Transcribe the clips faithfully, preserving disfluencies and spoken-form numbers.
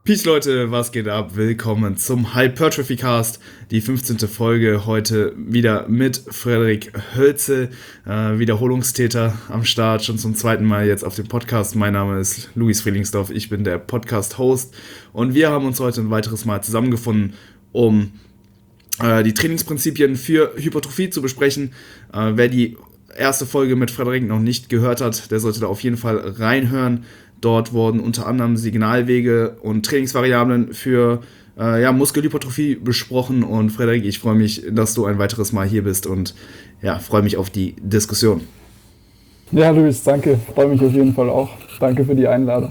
Peace Leute, was geht ab? Willkommen zum Hypertrophy Cast, die fünfzehnte Folge, heute wieder mit Frederik Hölzel, äh, Wiederholungstäter am Start, schon zum zweiten Mal jetzt auf dem Podcast. Mein Name ist Luis Frielingsdorf, ich bin der Podcast-Host und wir haben uns heute ein weiteres Mal zusammengefunden, um äh, die Trainingsprinzipien für Hypertrophie zu besprechen. Äh, wer die erste Folge mit Frederik noch nicht gehört hat, der sollte da auf jeden Fall reinhören. Dort wurden unter anderem Signalwege und Trainingsvariablen für äh, ja, Muskelhypertrophie besprochen. Und Frederik, ich freue mich, dass du ein weiteres Mal hier bist und ja, freue mich auf die Diskussion. Ja, Luis, danke. Freue mich auf jeden Fall auch. Danke für die Einladung.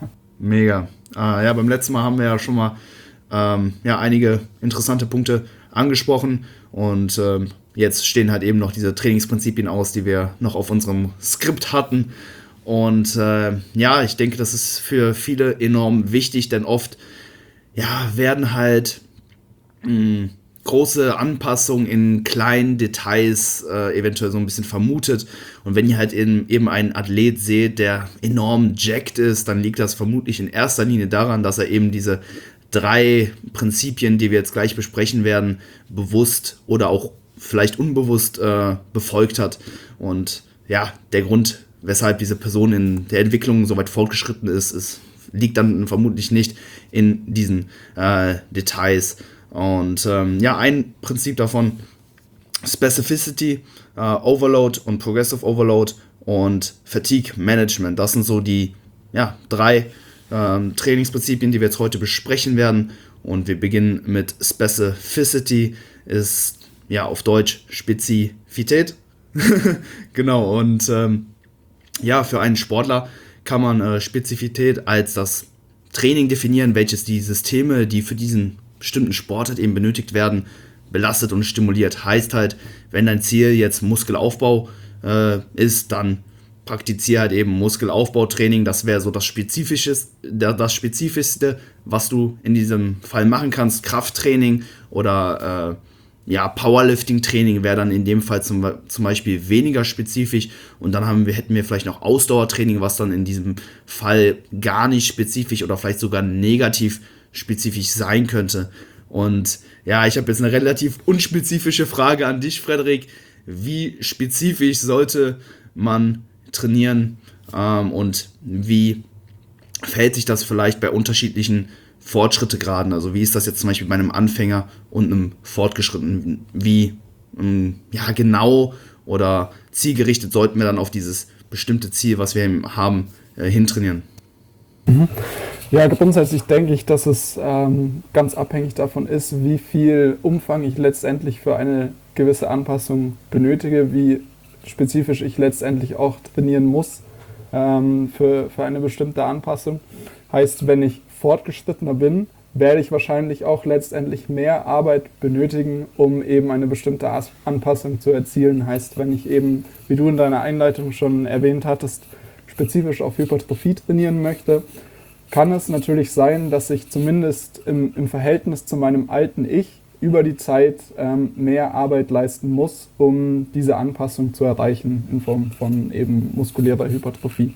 Mega. Äh, ja, beim letzten Mal haben wir ja schon mal ähm, ja, einige interessante Punkte angesprochen und ähm, jetzt stehen halt eben noch diese Trainingsprinzipien aus, die wir noch auf unserem Skript hatten. Und äh, ja, ich denke, das ist für viele enorm wichtig, denn oft ja, werden halt mh, große Anpassungen in kleinen Details äh, eventuell so ein bisschen vermutet. Und wenn ihr halt in, eben einen Athlet seht, der enorm jacked ist, dann liegt das vermutlich in erster Linie daran, dass er eben diese drei Prinzipien, die wir jetzt gleich besprechen werden, bewusst oder auch vielleicht unbewusst äh, befolgt hat. Und ja, der Grund, weshalb diese Person in der Entwicklung so weit fortgeschritten ist, ist liegt dann vermutlich nicht in diesen äh, Details. Und ähm, ja, ein Prinzip davon, Specificity, äh, Overload und Progressive Overload und Fatigue Management. Das sind so die ja, drei ähm, Trainingsprinzipien, die wir jetzt heute besprechen werden. Und wir beginnen mit Specificity, ist ja auf Deutsch Spezifität. Genau, und ähm, ja, für einen Sportler kann man äh, Spezifität als das Training definieren, welches die Systeme, die für diesen bestimmten Sport halt eben benötigt werden, belastet und stimuliert. Heißt halt, wenn dein Ziel jetzt Muskelaufbau äh, ist, dann praktiziere halt eben Muskelaufbautraining. Das wäre so das Spezifischste, das Spezifischste, was du in diesem Fall machen kannst. Krafttraining oder äh, Ja, Powerlifting-Training wäre dann in dem Fall zum, zum Beispiel weniger spezifisch und dann haben wir, hätten wir vielleicht noch Ausdauertraining, was dann in diesem Fall gar nicht spezifisch oder vielleicht sogar negativ spezifisch sein könnte. Und ja, ich habe jetzt eine relativ unspezifische Frage an dich, Frederik. Wie spezifisch sollte man trainieren ähm, und wie verhält sich das vielleicht bei unterschiedlichen Fortschrittegraden? Also wie ist das jetzt zum Beispiel bei einem Anfänger und einem Fortgeschrittenen? Wie ähm, ja, genau oder zielgerichtet sollten wir dann auf dieses bestimmte Ziel, was wir haben, äh, hintrainieren? Mhm. Ja, grundsätzlich denke ich, dass es ähm, ganz abhängig davon ist, wie viel Umfang ich letztendlich für eine gewisse Anpassung benötige, wie spezifisch ich letztendlich auch trainieren muss ähm, für, für eine bestimmte Anpassung. Heißt, wenn ich fortgeschrittener bin, werde ich wahrscheinlich auch letztendlich mehr Arbeit benötigen, um eben eine bestimmte Anpassung zu erzielen. Heißt, wenn ich eben, wie du in deiner Einleitung schon erwähnt hattest, spezifisch auf Hypertrophie trainieren möchte, kann es natürlich sein, dass ich zumindest im, im Verhältnis zu meinem alten Ich über die Zeit ähm, mehr Arbeit leisten muss, um diese Anpassung zu erreichen in Form von eben muskulärer Hypertrophie.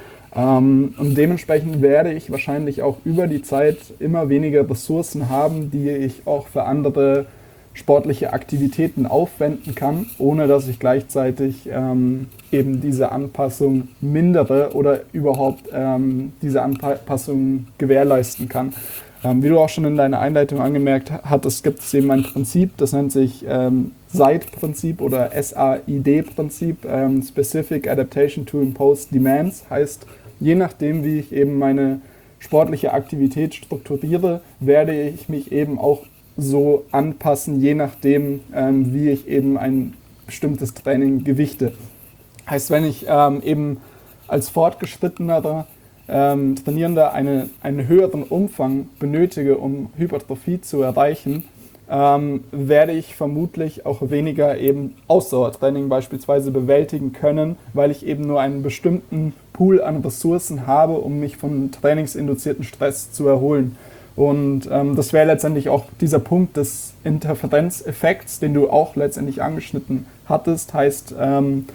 Ähm, und dementsprechend werde ich wahrscheinlich auch über die Zeit immer weniger Ressourcen haben, die ich auch für andere sportliche Aktivitäten aufwenden kann, ohne dass ich gleichzeitig ähm, eben diese Anpassung mindere oder überhaupt ähm, diese Anpassung gewährleisten kann. Ähm, wie du auch schon in deiner Einleitung angemerkt hattest, gibt es eben ein Prinzip, das nennt sich ähm, S A I D-Prinzip oder S A I D-Prinzip, ähm, Specific Adaptation to Imposed Demands, heißt, je nachdem, wie ich eben meine sportliche Aktivität strukturiere, werde ich mich eben auch so anpassen, je nachdem, ähm, wie ich eben ein bestimmtes Training gewichte. Heißt, wenn ich ähm, eben als fortgeschrittener ähm, Trainierender eine, einen höheren Umfang benötige, um Hypertrophie zu erreichen, ähm, werde ich vermutlich auch weniger eben Ausdauertraining beispielsweise bewältigen können, weil ich eben nur einen bestimmten Pool an Ressourcen habe, um mich von trainingsinduzierten Stress zu erholen. Und ähm, das wäre letztendlich auch dieser Punkt des Interferenzeffekts, den du auch letztendlich angeschnitten hattest. Heißt, ähm,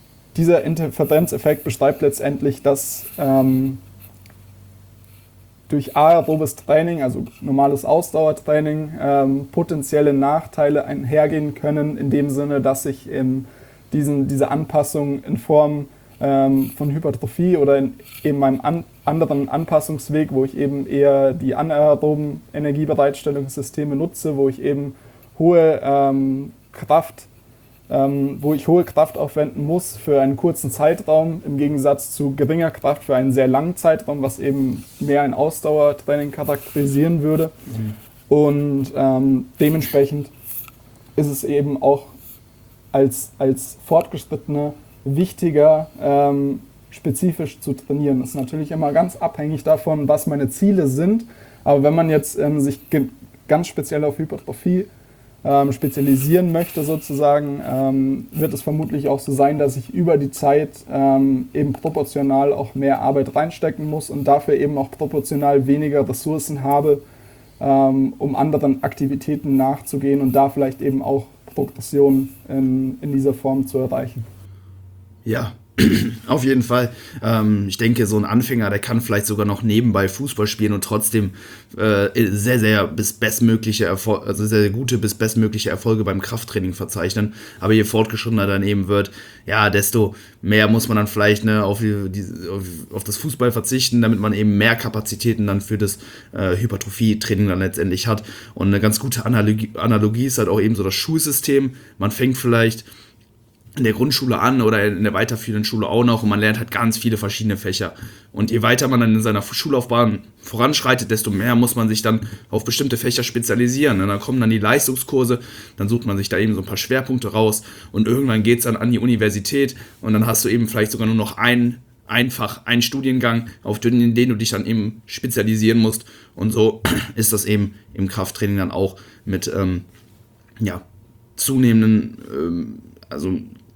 dieser Interferenzeffekt beschreibt letztendlich, dass ähm, durch aerobes Training, also normales Ausdauertraining, ähm, potenzielle Nachteile einhergehen können, in dem Sinne, dass ich in diesen, diese Anpassung in Form ähm, von Hypertrophie oder in eben meinem an, anderen Anpassungsweg, wo ich eben eher die anaeroben Energiebereitstellungssysteme nutze, wo ich eben hohe ähm, Kraft Ähm, wo ich hohe Kraft aufwenden muss für einen kurzen Zeitraum, im Gegensatz zu geringer Kraft für einen sehr langen Zeitraum, was eben mehr ein Ausdauertraining charakterisieren würde. Mhm. Und ähm, dementsprechend ist es eben auch als, als Fortgeschrittener wichtiger, ähm, spezifisch zu trainieren. Das ist natürlich immer ganz abhängig davon, was meine Ziele sind. Aber wenn man jetzt ähm, sich ge- ganz speziell auf Hypertrophie Ähm, spezialisieren möchte sozusagen, ähm, wird es vermutlich auch so sein, dass ich über die Zeit ähm, eben proportional auch mehr Arbeit reinstecken muss und dafür eben auch proportional weniger Ressourcen habe, ähm, um anderen Aktivitäten nachzugehen und da vielleicht eben auch Progression in, in dieser Form zu erreichen. Ja, auf jeden Fall. Ähm, ich denke, so ein Anfänger, der kann vielleicht sogar noch nebenbei Fußball spielen und trotzdem äh, sehr, sehr bis bestmögliche Erfol- also sehr, sehr gute bis bestmögliche Erfolge beim Krafttraining verzeichnen. Aber je fortgeschrittener dann eben wird, ja, desto mehr muss man dann vielleicht ne, auf, die, auf, auf das Fußball verzichten, damit man eben mehr Kapazitäten dann für das äh, Hypertrophie-Training dann letztendlich hat. Und eine ganz gute Analogie, Analogie ist halt auch eben so das Schulsystem. Man fängt vielleicht in der Grundschule an oder in der weiterführenden Schule auch noch und man lernt halt ganz viele verschiedene Fächer. Und je weiter man dann in seiner Schullaufbahn voranschreitet, desto mehr muss man sich dann auf bestimmte Fächer spezialisieren. Und dann kommen dann die Leistungskurse, dann sucht man sich da eben so ein paar Schwerpunkte raus und irgendwann geht es dann an die Universität und dann hast du eben vielleicht sogar nur noch einen einfach einen Studiengang, auf den, den du dich dann eben spezialisieren musst. Und so ist das eben im Krafttraining dann auch mit ähm, ja, zunehmenden, ähm, also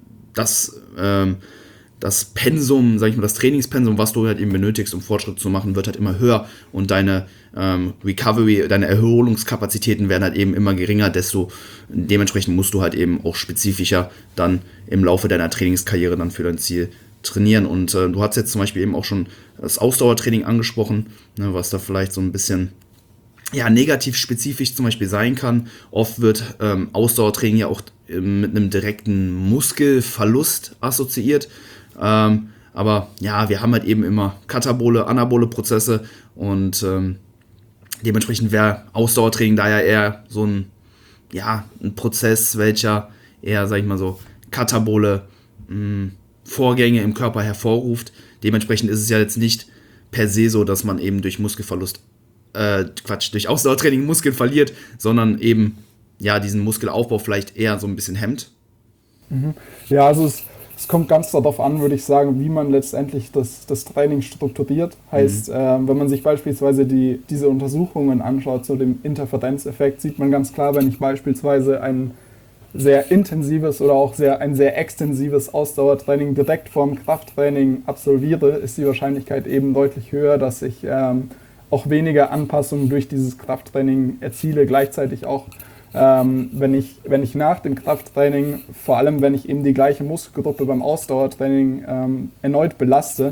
das, ähm, das Pensum, sag ich mal, das Trainingspensum, was du halt eben benötigst, um Fortschritt zu machen, wird halt immer höher und deine ähm, Recovery, deine Erholungskapazitäten werden halt eben immer geringer, desto dementsprechend musst du halt eben auch spezifischer dann im Laufe deiner Trainingskarriere dann für dein Ziel trainieren. Und äh, du hast jetzt zum Beispiel eben auch schon das Ausdauertraining angesprochen, ne, was da vielleicht so ein bisschen ja, negativ spezifisch zum Beispiel sein kann. Oft wird ähm, Ausdauertraining ja auch ähm, mit einem direkten Muskelverlust assoziiert. Ähm, aber ja, wir haben halt eben immer katabole, anabole Prozesse und ähm, dementsprechend wäre Ausdauertraining da ja eher so ein, ja, ein Prozess, welcher eher, sag ich mal so, katabole mh, Vorgänge im Körper hervorruft. Dementsprechend ist es ja jetzt nicht per se so, dass man eben durch Muskelverlust Äh, Quatsch, durch Ausdauertraining Muskeln verliert, sondern eben ja diesen Muskelaufbau vielleicht eher so ein bisschen hemmt. Mhm. Ja, also es, es kommt ganz darauf an, würde ich sagen, wie man letztendlich das, das Training strukturiert. Heißt, mhm. äh, wenn man sich beispielsweise die, diese Untersuchungen anschaut zu dem Interferenzeffekt, sieht man ganz klar, wenn ich beispielsweise ein sehr intensives oder auch sehr, ein sehr extensives Ausdauertraining direkt vorm Krafttraining absolviere, ist die Wahrscheinlichkeit eben deutlich höher, dass ich ähm, auch weniger Anpassungen durch dieses Krafttraining erziele. Gleichzeitig auch, ähm, wenn ich, wenn ich nach dem Krafttraining, vor allem wenn ich eben die gleiche Muskelgruppe beim Ausdauertraining ähm, erneut belaste,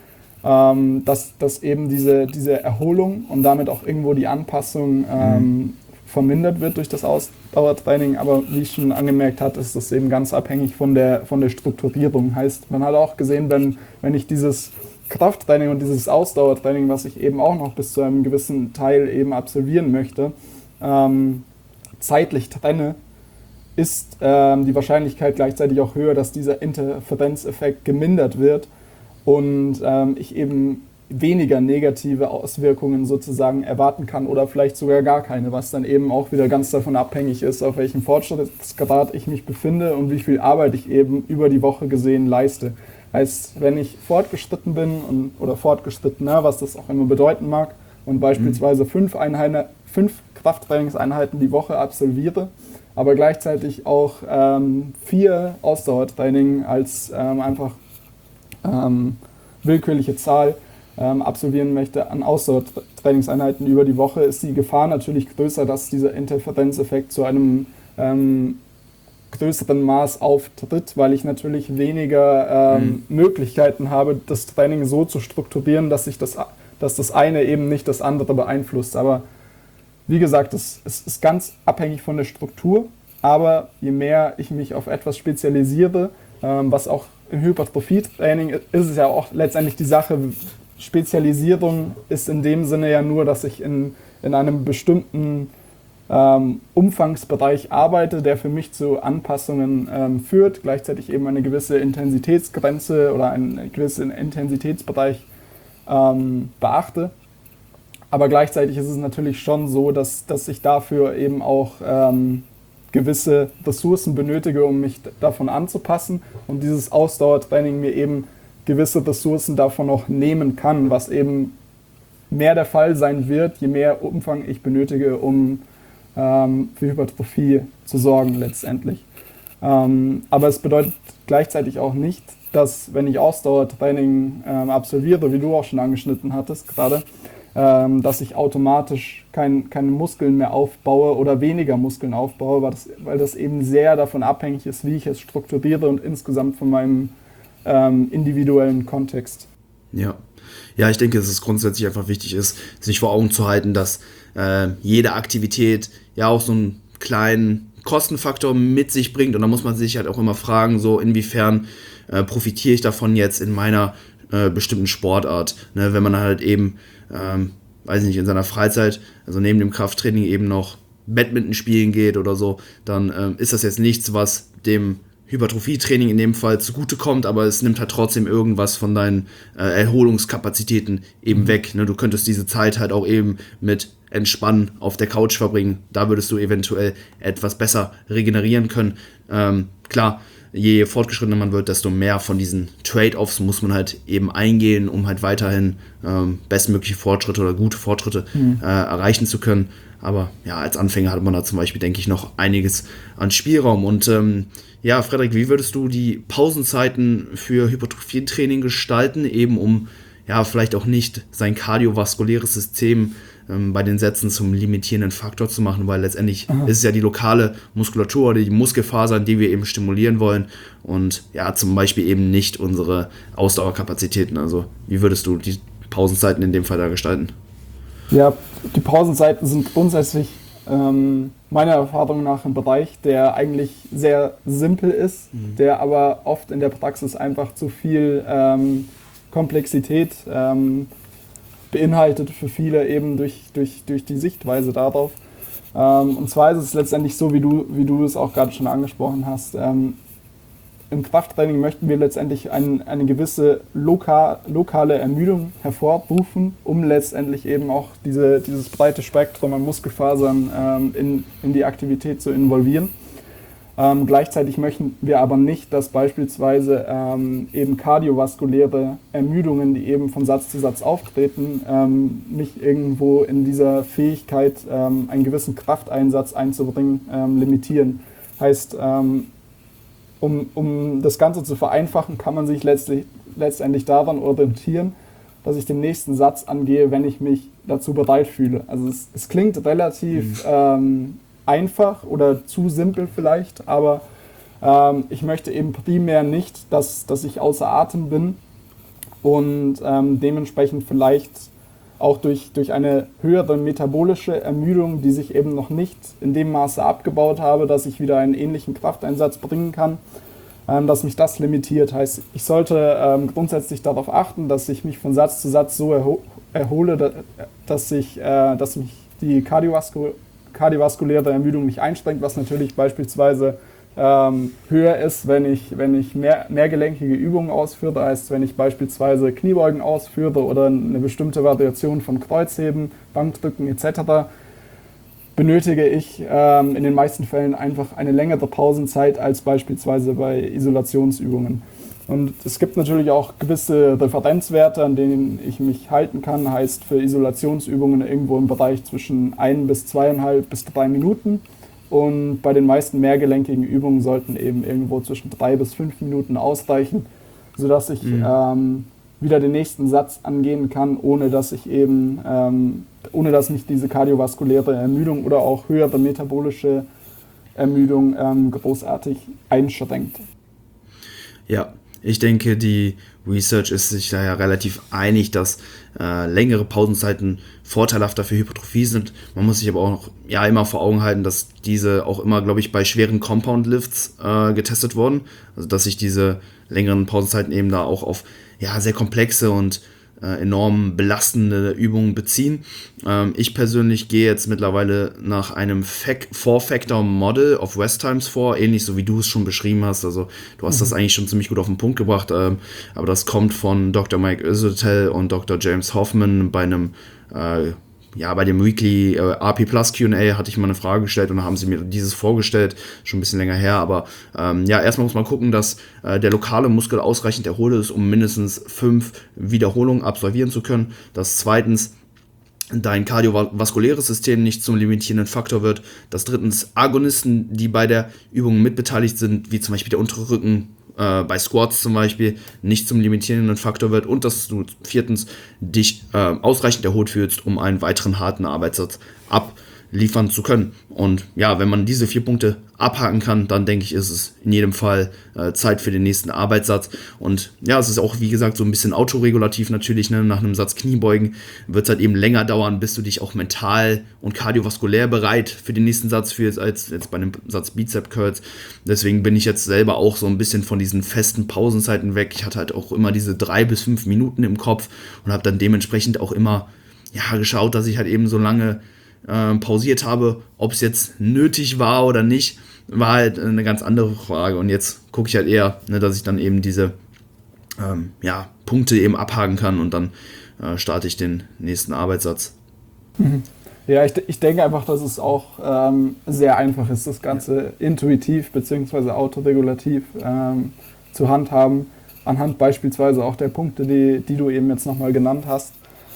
ähm, dass, dass eben diese, diese Erholung und damit auch irgendwo die Anpassung ähm, mhm. vermindert wird durch das Ausdauertraining. Aber wie ich schon angemerkt habe, ist das eben ganz abhängig von der, von der Strukturierung. Heißt, man hat auch gesehen, wenn, wenn ich dieses Krafttraining und dieses Ausdauertraining, was ich eben auch noch bis zu einem gewissen Teil eben absolvieren möchte, ähm, zeitlich trenne, ist ähm, die Wahrscheinlichkeit gleichzeitig auch höher, dass dieser Interferenzeffekt gemindert wird und ähm, ich eben weniger negative Auswirkungen sozusagen erwarten kann oder vielleicht sogar gar keine, was dann eben auch wieder ganz davon abhängig ist, auf welchem Fortschrittsgrad ich mich befinde und wie viel Arbeit ich eben über die Woche gesehen leiste. Heißt, wenn ich fortgeschritten bin und, oder fortgeschrittener, was das auch immer bedeuten mag, und beispielsweise fünf, Einheiten, fünf Krafttrainingseinheiten die Woche absolviere, aber gleichzeitig auch ähm, vier Ausdauertraining als ähm, einfach ähm, willkürliche Zahl ähm, absolvieren möchte an Ausdauertrainingseinheiten über die Woche, ist die Gefahr natürlich größer, dass dieser Interferenzeffekt zu einem ähm, größeren Maß auftritt, weil ich natürlich weniger ähm, mhm. Möglichkeiten habe, das Training so zu strukturieren, dass ich das, dass das eine eben nicht das andere beeinflusst. Aber wie gesagt, es, es ist ganz abhängig von der Struktur, aber je mehr ich mich auf etwas spezialisiere, ähm, was auch im Hypertrophie-Training ist, es ja auch letztendlich die Sache, Spezialisierung ist in dem Sinne ja nur, dass ich in, in einem bestimmten ähm, Umfangsbereich arbeite, der für mich zu Anpassungen ähm, führt, gleichzeitig eben eine gewisse Intensitätsgrenze oder einen gewissen Intensitätsbereich ähm, beachte. Aber gleichzeitig ist es natürlich schon so, dass, dass ich dafür eben auch ähm, gewisse Ressourcen benötige, um mich davon anzupassen und dieses Ausdauertraining mir eben gewisse Ressourcen davon noch nehmen kann, was eben mehr der Fall sein wird, je mehr Umfang ich benötige, um ähm, für Hypertrophie zu sorgen letztendlich. Ähm, aber es bedeutet gleichzeitig auch nicht, dass wenn ich Ausdauertraining ähm, absolviere, wie du auch schon angeschnitten hattest gerade, ähm, dass ich automatisch kein, keine Muskeln mehr aufbaue oder weniger Muskeln aufbaue, weil das, weil das eben sehr davon abhängig ist, wie ich es strukturiere und insgesamt von meinem ähm, individuellen Kontext. Ja. Ja, ich denke, dass es grundsätzlich einfach wichtig ist, sich vor Augen zu halten, dass äh, jede Aktivität ja auch so einen kleinen Kostenfaktor mit sich bringt und da muss man sich halt auch immer fragen, so inwiefern äh, profitiere ich davon jetzt in meiner äh, bestimmten Sportart, ne? Wenn man halt eben, ähm, weiß nicht, in seiner Freizeit, also neben dem Krafttraining eben noch Badminton spielen geht oder so, dann ähm, ist das jetzt nichts, was dem Hypertrophietraining in dem Fall zugutekommt, aber es nimmt halt trotzdem irgendwas von deinen äh, Erholungskapazitäten eben weg. Ne? Du könntest diese Zeit halt auch eben mit Entspannen auf der Couch verbringen. Da würdest du eventuell etwas besser regenerieren können. Ähm, klar, je fortgeschrittener man wird, desto mehr von diesen Trade-offs muss man halt eben eingehen, um halt weiterhin ähm, bestmögliche Fortschritte oder gute Fortschritte mhm. äh, erreichen zu können. Aber ja, als Anfänger hat man da zum Beispiel, denke ich, noch einiges an Spielraum. Und ähm, ja, Frederik, wie würdest du die Pausenzeiten für Hypertrophietraining gestalten, eben um ja vielleicht auch nicht sein kardiovaskuläres System ähm, bei den Sätzen zum limitierenden Faktor zu machen, weil letztendlich Aha. ist es ja die lokale Muskulatur oder die Muskelfasern, die wir eben stimulieren wollen und ja, zum Beispiel eben nicht unsere Ausdauerkapazitäten. Also wie würdest du die Pausenzeiten in dem Fall da gestalten? Ja, die Pausenzeiten sind grundsätzlich ähm, meiner Erfahrung nach ein Bereich, der eigentlich sehr simpel ist, mhm. der aber oft in der Praxis einfach zu viel ähm, Komplexität ähm, beinhaltet für viele eben durch, durch, durch die Sichtweise darauf. Ähm, und zwar ist es letztendlich so, wie du, wie du es auch gerade schon angesprochen hast. Ähm, Im Krafttraining möchten wir letztendlich ein, eine gewisse loka, lokale Ermüdung hervorrufen, um letztendlich eben auch diese, dieses breite Spektrum an Muskelfasern ähm, in, in die Aktivität zu involvieren. Ähm, gleichzeitig möchten wir aber nicht, dass beispielsweise ähm, eben kardiovaskuläre Ermüdungen, die eben von Satz zu Satz auftreten, ähm, mich irgendwo in dieser Fähigkeit, ähm, einen gewissen Krafteinsatz einzubringen, ähm, limitieren. Heißt, ähm, Um, um das Ganze zu vereinfachen, kann man sich letztlich, letztendlich daran orientieren, dass ich den nächsten Satz angehe, wenn ich mich dazu bereit fühle. Also es, es klingt relativ mhm. ähm, einfach oder zu simpel vielleicht, aber ähm, ich möchte eben primär nicht, dass, dass ich außer Atem bin und ähm, dementsprechend vielleicht auch durch, durch eine höhere metabolische Ermüdung, die sich eben noch nicht in dem Maße abgebaut habe, dass ich wieder einen ähnlichen Krafteinsatz bringen kann, ähm, dass mich das limitiert. Heißt, ich sollte ähm, grundsätzlich darauf achten, dass ich mich von Satz zu Satz so erho- erhole, da, dass, ich, äh, dass mich die kardiovasku- kardiovaskuläre Ermüdung nicht einschränkt, was natürlich beispielsweise ähm, höher ist, wenn ich, wenn ich mehr, mehrgelenkige Übungen ausführe, als wenn ich beispielsweise Kniebeugen ausführe oder eine bestimmte Variation von Kreuzheben, Bankdrücken et cetera, benötige ich ähm, in den meisten Fällen einfach eine längere Pausenzeit als beispielsweise bei Isolationsübungen. Und es gibt natürlich auch gewisse Referenzwerte, an denen ich mich halten kann, heißt für Isolationsübungen irgendwo im Bereich zwischen ein bis zweieinhalb bis drei Minuten. Und bei den meisten mehrgelenkigen Übungen sollten eben irgendwo zwischen drei bis fünf Minuten ausreichen, sodass ich mhm. ähm, wieder den nächsten Satz angehen kann, ohne dass ich eben, ähm, ohne dass mich diese kardiovaskuläre Ermüdung oder auch höhere metabolische Ermüdung ähm, großartig einschränkt. Ja, Ich denke, die Research ist sich da ja relativ einig, dass äh, längere Pausenzeiten vorteilhafter für Hypertrophie sind. Man muss sich aber auch noch, ja, immer vor Augen halten, dass diese auch immer, glaube ich, bei schweren Compound-Lifts äh, getestet wurden. Also dass sich diese längeren Pausenzeiten eben da auch auf ja, sehr komplexe und äh, enorm belastende Übungen beziehen. Ähm, ich persönlich gehe jetzt mittlerweile nach einem Four-Factor-Model of Rest Times vor, ähnlich so wie du es schon beschrieben hast. Also du hast mhm. das eigentlich schon ziemlich gut auf den Punkt gebracht, ähm, aber das kommt von Doktor Mike Isotel und Doktor James Hoffman bei einem äh, ja, bei dem Weekly äh, R P Plus Q and A hatte ich mal eine Frage gestellt und da haben sie mir dieses vorgestellt, schon ein bisschen länger her, aber ähm, ja, erstmal muss man gucken, dass äh, der lokale Muskel ausreichend erholt ist, um mindestens fünf Wiederholungen absolvieren zu können, dass zweitens dein kardiovaskuläres System nicht zum limitierenden Faktor wird, dass drittens Agonisten, die bei der Übung mitbeteiligt sind, wie zum Beispiel der untere Rücken, äh, bei Squats zum Beispiel, nicht zum limitierenden Faktor wird und dass du viertens dich äh, ausreichend erholt fühlst, um einen weiteren harten Arbeitssatz abliefern zu können. Und ja, wenn man diese vier Punkte abhaken kann, dann denke ich, ist es in jedem Fall äh, Zeit für den nächsten Arbeitssatz. Und ja, es ist auch, wie gesagt, so ein bisschen autoregulativ natürlich. Ne? Nach einem Satz Kniebeugen wird es halt eben länger dauern, bis du dich auch mental und kardiovaskulär bereit für den nächsten Satz fühlst, als jetzt bei einem Satz Bizep Curls. Deswegen bin ich jetzt selber auch so ein bisschen von diesen festen Pausenzeiten weg. Ich hatte halt auch immer diese drei bis fünf Minuten im Kopf und habe dann dementsprechend auch immer ja, geschaut, dass ich halt eben so lange äh, pausiert habe. Ob es jetzt nötig war oder nicht, war halt eine ganz andere Frage. Und jetzt gucke ich halt eher, ne, dass ich dann eben diese ähm, ja, Punkte eben abhaken kann und dann äh, starte ich den nächsten Arbeitssatz. Mhm. Ja, ich, ich denke einfach, dass es auch ähm, sehr einfach ist, das Ganze intuitiv bzw. autoregulativ ähm, zu handhaben, anhand beispielsweise auch der Punkte, die, die du eben jetzt nochmal genannt hast.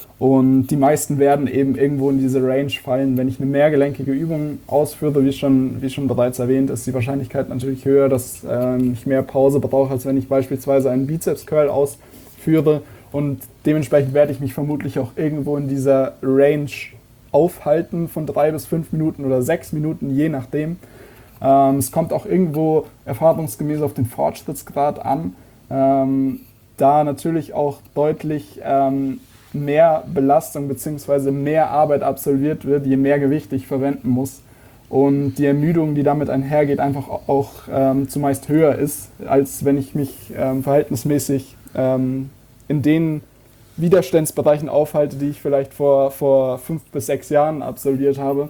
Und die meisten werden eben irgendwo in diese Range fallen. Wenn ich eine mehrgelenkige Übung ausführe, wie schon, wie schon bereits erwähnt, ist die Wahrscheinlichkeit natürlich höher, dass ähm, ich mehr Pause brauche, als wenn ich beispielsweise einen Bizeps-Curl ausführe. Und dementsprechend werde ich mich vermutlich auch irgendwo in dieser Range aufhalten von drei bis fünf Minuten oder sechs Minuten, je nachdem. Ähm, es kommt auch irgendwo erfahrungsgemäß auf den Fortschrittsgrad an, ähm, da natürlich auch deutlich ähm, mehr Belastung bzw. mehr Arbeit absolviert wird, je mehr Gewicht ich verwenden muss. Und die Ermüdung, die damit einhergeht, einfach auch ähm, zumeist höher ist, als wenn ich mich ähm, verhältnismäßig ähm, in den Widerstandsbereichen aufhalte, die ich vielleicht vor, vor fünf bis sechs Jahren absolviert habe.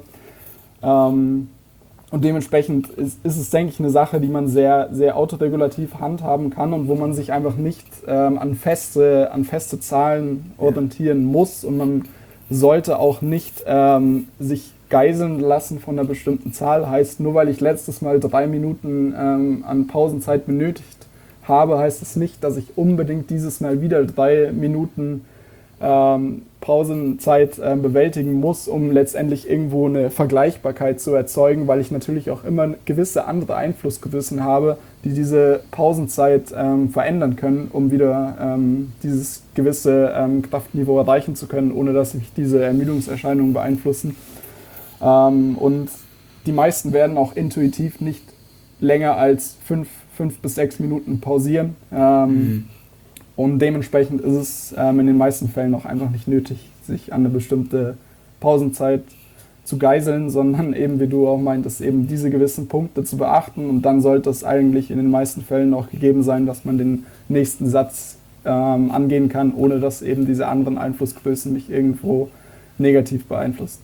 Ähm, und dementsprechend ist, ist es, denke ich, eine Sache, die man sehr, sehr autoregulativ handhaben kann und wo man sich einfach nicht ähm, an, feste, an feste Zahlen orientieren muss. Und man sollte auch nicht ähm, sich geiseln lassen von einer bestimmten Zahl. Heißt, nur weil ich letztes Mal drei Minuten ähm, an Pausenzeit benötigt habe, heißt es nicht, dass ich unbedingt dieses Mal wieder drei Minuten ähm, Pausenzeit äh, bewältigen muss, um letztendlich irgendwo eine Vergleichbarkeit zu erzeugen, weil ich natürlich auch immer gewisse andere Einflussgrößen habe, die diese Pausenzeit ähm, verändern können, um wieder ähm, dieses gewisse ähm, Kraftniveau erreichen zu können, ohne dass mich diese Ermüdungserscheinungen beeinflussen. Ähm, und die meisten werden auch intuitiv nicht länger als fünf, fünf bis sechs Minuten pausieren. Ähm, mhm. Und dementsprechend ist es ähm, in den meisten Fällen auch einfach nicht nötig, sich an eine bestimmte Pausenzeit zu geiseln, sondern eben, wie du auch meintest, eben diese gewissen Punkte zu beachten. Und dann sollte es eigentlich in den meisten Fällen auch gegeben sein, dass man den nächsten Satz ähm, angehen kann, ohne dass eben diese anderen Einflussgrößen mich irgendwo negativ beeinflussen.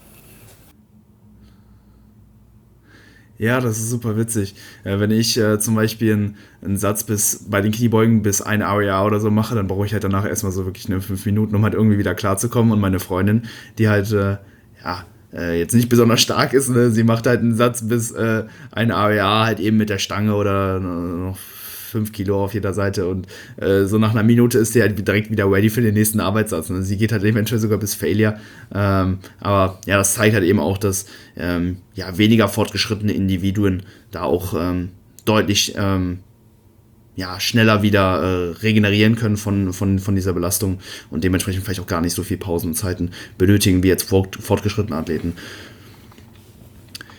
Ja, das ist super witzig. Äh, wenn ich äh, zum Beispiel einen, einen Satz bis bei den Kniebeugen bis ein R E R oder so mache, dann brauche ich halt danach erstmal so wirklich eine fünf Minuten, um halt irgendwie wieder klarzukommen. Und meine Freundin, die halt, äh, ja, äh, jetzt nicht besonders stark ist, ne? Sie macht halt einen Satz bis äh, ein R E R halt eben mit der Stange oder noch fünf Kilo auf jeder Seite und äh, so nach einer Minute ist sie halt direkt wieder ready für den nächsten Arbeitssatz. Und sie geht halt eventuell sogar bis Failure. Ähm, aber ja, das zeigt halt eben auch, dass ähm, ja, weniger fortgeschrittene Individuen da auch ähm, deutlich ähm, ja, schneller wieder äh, regenerieren können von, von, von dieser Belastung und dementsprechend vielleicht auch gar nicht so viel Pausenzeiten benötigen wie jetzt fort, fortgeschrittene Athleten.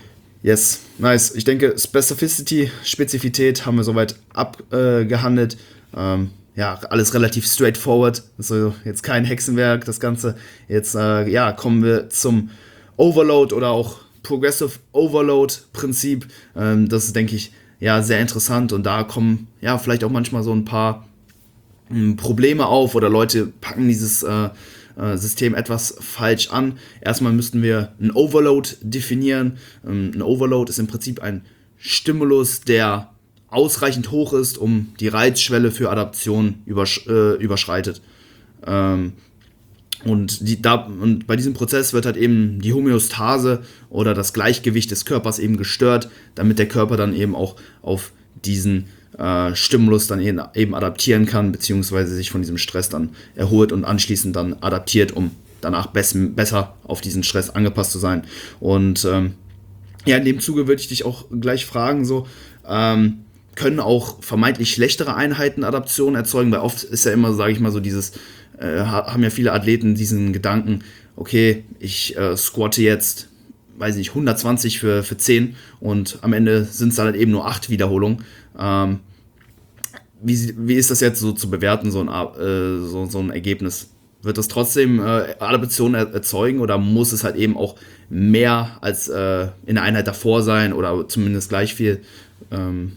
Yes, nice. Ich denke, Specificity, Spezifität haben wir soweit abgehandelt. Ähm, ja, alles relativ straightforward. Also jetzt kein Hexenwerk, das Ganze. Jetzt äh, ja, kommen wir zum Overload oder auch Progressive Overload Prinzip. Ähm, das ist, denke ich, ja, sehr interessant. Und da kommen ja vielleicht auch manchmal so ein paar mh, Probleme auf oder Leute packen dieses äh, System etwas falsch an. Erstmal müssten wir einen Overload definieren. Ein Overload ist im Prinzip ein Stimulus, der ausreichend hoch ist, um die Reizschwelle für Adaption übersch- äh, überschreitet. Ähm, und, die, da, und bei diesem Prozess wird halt eben die Homöostase oder das Gleichgewicht des Körpers eben gestört, damit der Körper dann eben auch auf diesen Äh, Stimulus dann eben adaptieren kann, beziehungsweise sich von diesem Stress dann erholt und anschließend dann adaptiert, um danach bess- besser auf diesen Stress angepasst zu sein. Und ähm, ja, in dem Zuge würde ich dich auch gleich fragen, so, ähm, können auch vermeintlich schlechtere Einheiten Adaptionen erzeugen, weil oft ist ja immer, sage ich mal, so dieses, äh, haben ja viele Athleten diesen Gedanken, okay, ich äh, squatte jetzt, weiß nicht, hundertzwanzig für, für zehn und am Ende sind es dann halt eben nur acht Wiederholungen. Ähm, wie, wie ist das jetzt so zu bewerten, so ein, äh, so, so ein Ergebnis? Wird das trotzdem äh, Adaption er- erzeugen oder muss es halt eben auch mehr als äh, in der Einheit davor sein oder zumindest gleich viel? Ähm,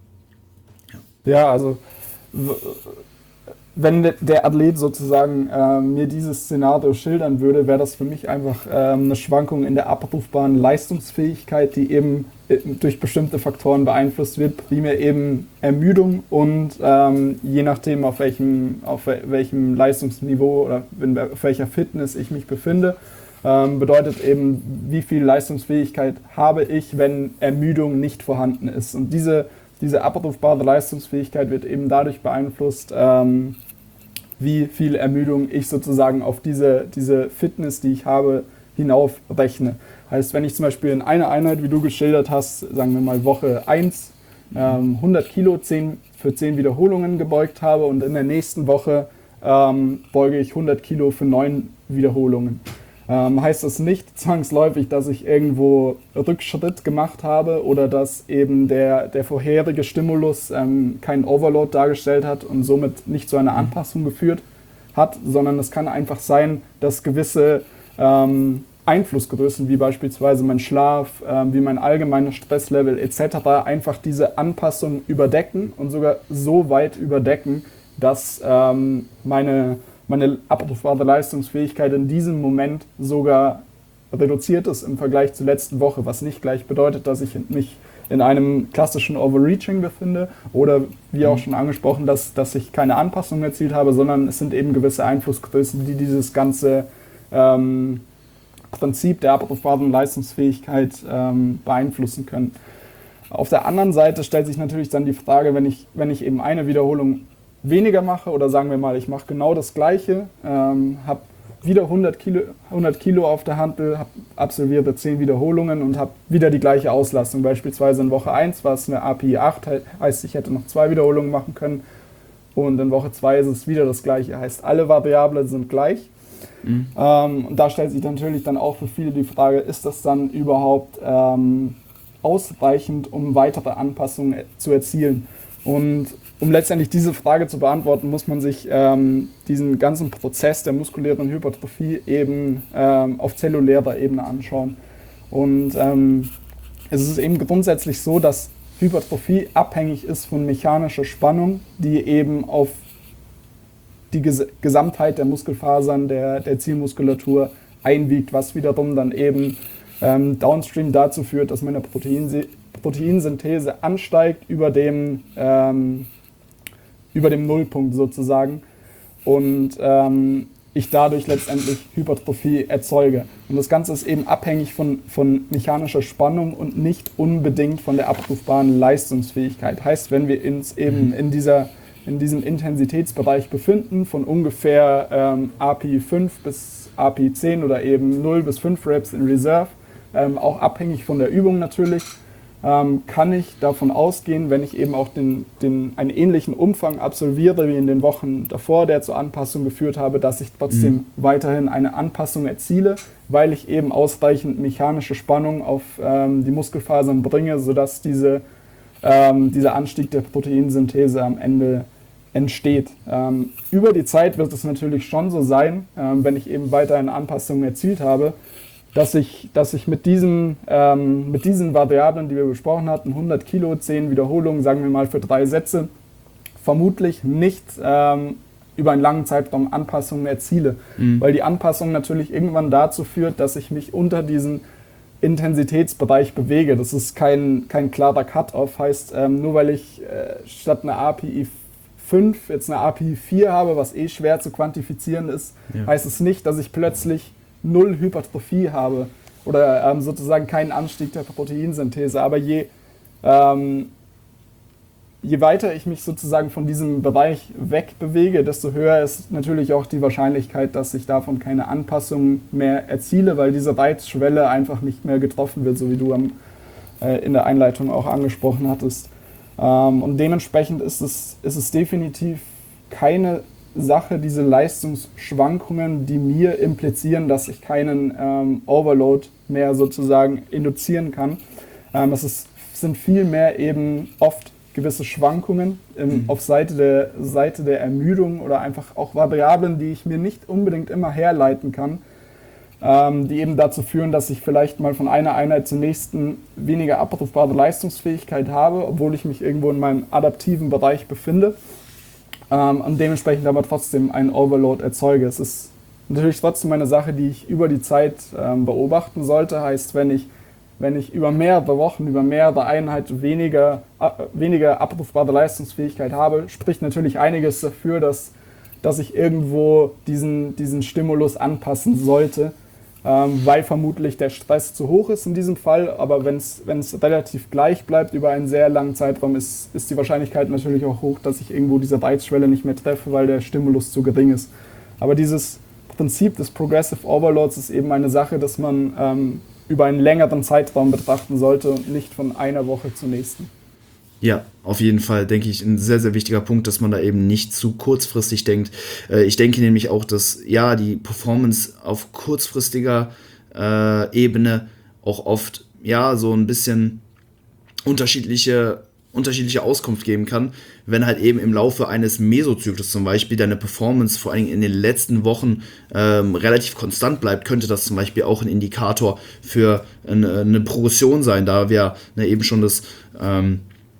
Ja, also w- wenn de- der Athlet sozusagen ähm, mir dieses Szenario schildern würde, wäre das für mich einfach ähm, eine Schwankung in der abrufbaren Leistungsfähigkeit, die eben äh, durch bestimmte Faktoren beeinflusst wird, primär eben Ermüdung und ähm, je nachdem, auf welchem, auf wel- welchem Leistungsniveau oder in wel- auf welcher Fitness ich mich befinde, ähm, bedeutet eben, wie viel Leistungsfähigkeit habe ich, wenn Ermüdung nicht vorhanden ist. Und diese Diese abrufbare Leistungsfähigkeit wird eben dadurch beeinflusst, ähm, wie viel Ermüdung ich sozusagen auf diese, diese Fitness, die ich habe, hinaufrechne. Heißt, wenn ich zum Beispiel in einer Einheit, wie du geschildert hast, sagen wir mal Woche eins, ähm, hundert Kilo zehn, für zehn Wiederholungen gebeugt habe und in der nächsten Woche ähm, beuge ich hundert Kilo für neun Wiederholungen. Ähm, heißt das nicht zwangsläufig, dass ich irgendwo Rückschritt gemacht habe oder dass eben der, der vorherige Stimulus ähm, keinen Overload dargestellt hat und somit nicht zu einer Anpassung geführt hat, sondern es kann einfach sein, dass gewisse ähm, Einflussgrößen, wie beispielsweise mein Schlaf, ähm, wie mein allgemeines Stresslevel et cetera, einfach diese Anpassung überdecken und sogar so weit überdecken, dass ähm, meine meine abrufbare Leistungsfähigkeit in diesem Moment sogar reduziert ist im Vergleich zur letzten Woche, was nicht gleich bedeutet, dass ich mich in einem klassischen Overreaching befinde oder wie auch schon angesprochen, dass, dass ich keine Anpassung erzielt habe, sondern es sind eben gewisse Einflussgrößen, die dieses ganze ähm, Prinzip der abrufbaren Leistungsfähigkeit ähm, beeinflussen können. Auf der anderen Seite stellt sich natürlich dann die Frage, wenn ich, wenn ich eben eine Wiederholung weniger mache oder sagen wir mal, ich mache genau das Gleiche, ähm, habe wieder hundert Kilo, hundert Kilo auf der Hantel, habe absolvierte zehn Wiederholungen und habe wieder die gleiche Auslastung. Beispielsweise in Woche eins war es eine A P I acht, heißt ich hätte noch zwei Wiederholungen machen können und in Woche zwei ist es wieder das Gleiche, heißt alle Variablen sind gleich. Mhm. Ähm, und da stellt sich natürlich dann auch für viele die Frage, ist das dann überhaupt ähm, ausreichend, um weitere Anpassungen zu erzielen? Und um letztendlich diese Frage zu beantworten, muss man sich ähm, diesen ganzen Prozess der muskulären Hypertrophie eben ähm, auf zellulärer Ebene anschauen. Und ähm, es ist eben grundsätzlich so, dass Hypertrophie abhängig ist von mechanischer Spannung, die eben auf die Ges- Gesamtheit der Muskelfasern, der, der Zielmuskulatur einwiegt, was wiederum dann eben ähm, downstream dazu führt, dass meine Proteinse- Proteinsynthese ansteigt über dem ähm, über dem Nullpunkt sozusagen und ähm, ich dadurch letztendlich Hypertrophie erzeuge. Und das Ganze ist eben abhängig von, von mechanischer Spannung und nicht unbedingt von der abrufbaren Leistungsfähigkeit. Heißt, wenn wir uns eben in, dieser, in diesem Intensitätsbereich befinden, von ungefähr ähm, A P I fünf bis A P I zehn oder eben null bis fünf Reps in Reserve, ähm, auch abhängig von der Übung natürlich, Ähm, kann ich davon ausgehen, wenn ich eben auch den, den, einen ähnlichen Umfang absolviere wie in den Wochen davor, der zur Anpassung geführt habe, dass ich trotzdem mhm. weiterhin eine Anpassung erziele, weil ich eben ausreichend mechanische Spannung auf ähm, die Muskelfasern bringe, sodass diese, ähm, dieser Anstieg der Proteinsynthese am Ende entsteht. Ähm, über die Zeit wird es natürlich schon so sein, ähm, wenn ich eben weiterhin Anpassungen erzielt habe, dass ich, dass ich mit, diesen, ähm, mit diesen Variablen, die wir besprochen hatten, hundert Kilo, zehn Wiederholungen, sagen wir mal für drei Sätze, vermutlich nicht ähm, über einen langen Zeitraum Anpassungen erziele. Mhm. Weil die Anpassung natürlich irgendwann dazu führt, dass ich mich unter diesen Intensitätsbereich bewege. Das ist kein, kein klarer Cut-Off, heißt, ähm, nur weil ich äh, statt einer A P I fünf jetzt eine A P I vier habe, was eh schwer zu quantifizieren ist, ja. heißt es nicht, dass ich plötzlich null Hypertrophie habe oder ähm, sozusagen keinen Anstieg der Proteinsynthese. Aber je, ähm, je weiter ich mich sozusagen von diesem Bereich wegbewege, desto höher ist natürlich auch die Wahrscheinlichkeit, dass ich davon keine Anpassungen mehr erziele, weil diese Reizschwelle einfach nicht mehr getroffen wird, so wie du am, äh, in der Einleitung auch angesprochen hattest. Ähm, und dementsprechend ist es, ist es definitiv keine Sache, diese Leistungsschwankungen, die mir implizieren, dass ich keinen ähm, Overload mehr sozusagen induzieren kann. Ähm, es ist, sind vielmehr eben oft gewisse Schwankungen im, mhm. auf Seite der, Seite der Ermüdung oder einfach auch Variablen, die ich mir nicht unbedingt immer herleiten kann, ähm, die eben dazu führen, dass ich vielleicht mal von einer Einheit zur nächsten weniger abrufbare Leistungsfähigkeit habe, obwohl ich mich irgendwo in meinem adaptiven Bereich befinde. Ähm, und dementsprechend aber trotzdem einen Overload erzeuge. Es ist natürlich trotzdem eine Sache, die ich über die Zeit ähm, beobachten sollte. Heißt, wenn ich, wenn ich über mehrere Wochen, über mehrere Einheiten weniger, äh, weniger abrufbare Leistungsfähigkeit habe, spricht natürlich einiges dafür, dass, dass ich irgendwo diesen, diesen Stimulus anpassen sollte, ähm, weil vermutlich der Stress zu hoch ist in diesem Fall. Aber wenn es relativ gleich bleibt über einen sehr langen Zeitraum, ist, ist die Wahrscheinlichkeit natürlich auch hoch, dass ich irgendwo diese Reizschwelle nicht mehr treffe, weil der Stimulus zu gering ist. Aber dieses Prinzip des Progressive Overloads ist eben eine Sache, dass man ähm, über einen längeren Zeitraum betrachten sollte und nicht von einer Woche zur nächsten. Ja, auf jeden Fall, denke ich, ein sehr, sehr wichtiger Punkt, dass man da eben nicht zu kurzfristig denkt. Äh, ich denke nämlich auch, dass ja die Performance auf kurzfristiger äh, Ebene auch oft ja so ein bisschen unterschiedliche, unterschiedliche Auskunft geben kann, wenn halt eben im Laufe eines Mesozyklus zum Beispiel deine Performance vor allem in den letzten Wochen ähm, relativ konstant bleibt, könnte das zum Beispiel auch ein Indikator für eine, eine Progression sein, da wir ne, eben schon das ähm,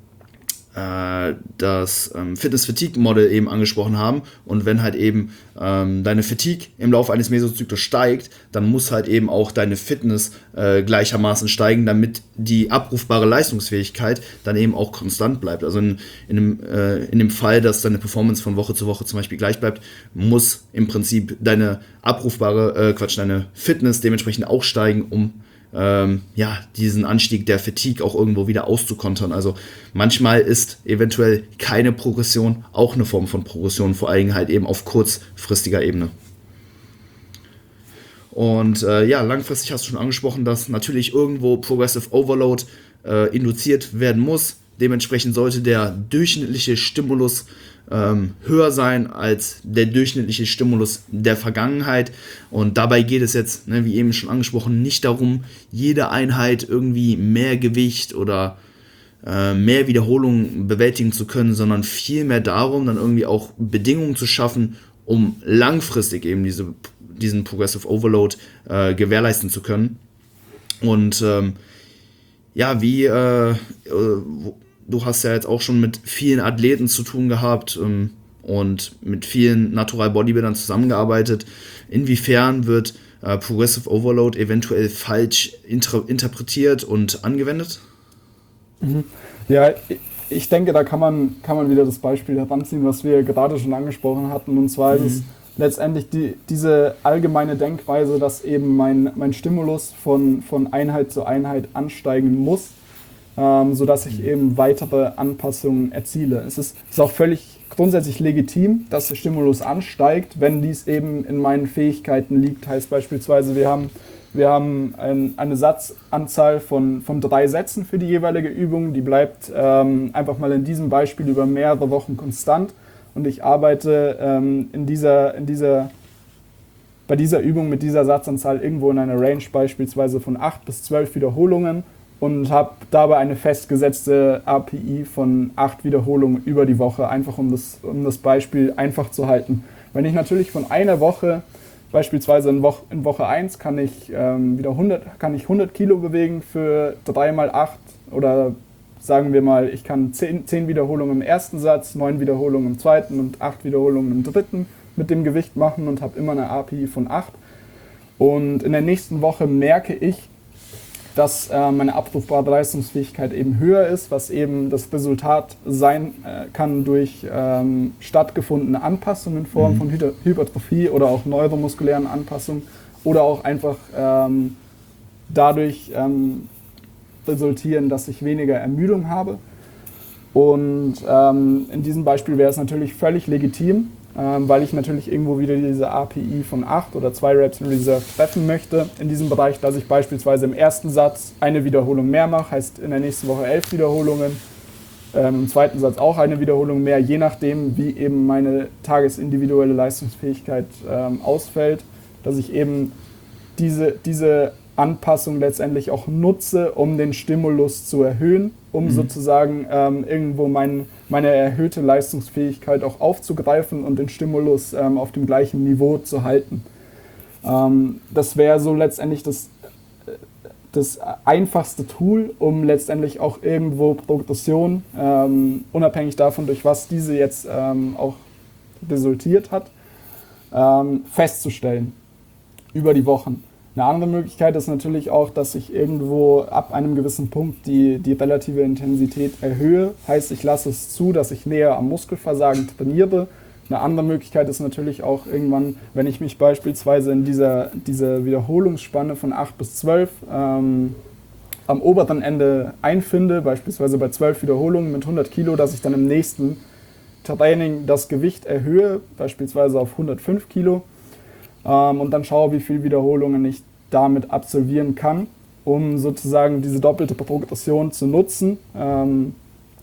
das ähm, Fitness-Fatigue-Model eben angesprochen haben und wenn halt eben ähm, deine Fatigue im Laufe eines Mesozyklus steigt, dann muss halt eben auch deine Fitness äh, gleichermaßen steigen, damit die abrufbare Leistungsfähigkeit dann eben auch konstant bleibt. Also in, in, dem, äh, in dem Fall, dass deine Performance von Woche zu Woche zum Beispiel gleich bleibt, muss im Prinzip deine abrufbare, äh, Quatsch, deine Fitness dementsprechend auch steigen, um Ähm, ja, diesen Anstieg der Fatigue auch irgendwo wieder auszukontern. Also manchmal ist eventuell keine Progression auch eine Form von Progression, vor allem halt eben auf kurzfristiger Ebene. Und äh, ja, langfristig hast du schon angesprochen, dass natürlich irgendwo Progressive Overload äh, induziert werden muss. Dementsprechend sollte der durchschnittliche Stimulus ähm, höher sein als der durchschnittliche Stimulus der Vergangenheit. Und dabei geht es jetzt, ne, wie eben schon angesprochen, nicht darum, jede Einheit irgendwie mehr Gewicht oder äh, mehr Wiederholungen bewältigen zu können, sondern vielmehr darum, dann irgendwie auch Bedingungen zu schaffen, um langfristig eben diese, diesen Progressive Overload äh, gewährleisten zu können. Und ähm, ja, wie äh, äh, du hast ja jetzt auch schon mit vielen Athleten zu tun gehabt ähm, und mit vielen Natural Bodybuildern zusammengearbeitet. Inwiefern wird äh, Progressive Overload eventuell falsch inter- interpretiert und angewendet? Mhm. Ja, ich denke, da kann man, kann man wieder das Beispiel heranziehen, was wir gerade schon angesprochen hatten. Und zwar mhm. ist es letztendlich die, diese allgemeine Denkweise, dass eben mein, mein Stimulus von, von Einheit zu Einheit ansteigen muss, ähm, sodass ich eben weitere Anpassungen erziele. Es ist, ist auch völlig grundsätzlich legitim, dass der Stimulus ansteigt, wenn dies eben in meinen Fähigkeiten liegt. Heißt beispielsweise, wir haben, wir haben ein, eine Satzanzahl von, von drei Sätzen für die jeweilige Übung, die bleibt ähm, einfach mal in diesem Beispiel über mehrere Wochen konstant und ich arbeite ähm, in dieser, in dieser bei dieser Übung mit dieser Satzanzahl irgendwo in einer Range beispielsweise von acht bis zwölf Wiederholungen und habe dabei eine festgesetzte A P I von acht Wiederholungen über die Woche, einfach um das, um das Beispiel einfach zu halten. Wenn ich natürlich von einer Woche, beispielsweise in, Woche, in Woche eins kann ich, ähm, wieder hundert, kann ich hundert Kilo bewegen für drei mal acht oder sagen wir mal, ich kann zehn, zehn Wiederholungen im ersten Satz, neun Wiederholungen im zweiten und acht Wiederholungen im dritten mit dem Gewicht machen und habe immer eine A P I von acht. Und in der nächsten Woche merke ich, dass äh, meine abrufbare Leistungsfähigkeit eben höher ist, was eben das Resultat sein äh, kann durch ähm, stattgefundene Anpassungen in Form mhm. von Hy- Hypertrophie oder auch neuromuskulären Anpassungen oder auch einfach ähm, dadurch ähm, resultieren, dass ich weniger Ermüdung habe. Und ähm, in diesem Beispiel wäre es natürlich völlig legitim, ähm, weil ich natürlich irgendwo wieder diese A P I von acht oder zwei Reps in Reserve treffen möchte. In diesem Bereich, dass ich beispielsweise im ersten Satz eine Wiederholung mehr mache, heißt in der nächsten Woche elf Wiederholungen, ähm, im zweiten Satz auch eine Wiederholung mehr, je nachdem, wie eben meine tagesindividuelle Leistungsfähigkeit ähm, ausfällt, dass ich eben diese, diese Anpassung letztendlich auch nutze, um den Stimulus zu erhöhen, um mhm. sozusagen ähm, irgendwo mein, meine erhöhte Leistungsfähigkeit auch aufzugreifen und den Stimulus ähm, auf dem gleichen Niveau zu halten. Ähm, das wäre so letztendlich das, das einfachste Tool, um letztendlich auch irgendwo Progression, ähm, unabhängig davon, durch was diese jetzt ähm, auch resultiert hat, ähm, festzustellen über die Wochen. Eine andere Möglichkeit ist natürlich auch, dass ich irgendwo ab einem gewissen Punkt die, die relative Intensität erhöhe. Heißt, ich lasse es zu, dass ich näher am Muskelversagen trainiere. Eine andere Möglichkeit ist natürlich auch irgendwann, wenn ich mich beispielsweise in dieser, dieser Wiederholungsspanne von acht bis zwölf ähm, am oberen Ende einfinde, beispielsweise bei zwölf Wiederholungen mit hundert Kilo, dass ich dann im nächsten Training das Gewicht erhöhe, beispielsweise auf hundertfünf Kilo. Und dann schaue, wie viele Wiederholungen ich damit absolvieren kann, um sozusagen diese doppelte Progression zu nutzen, ähm,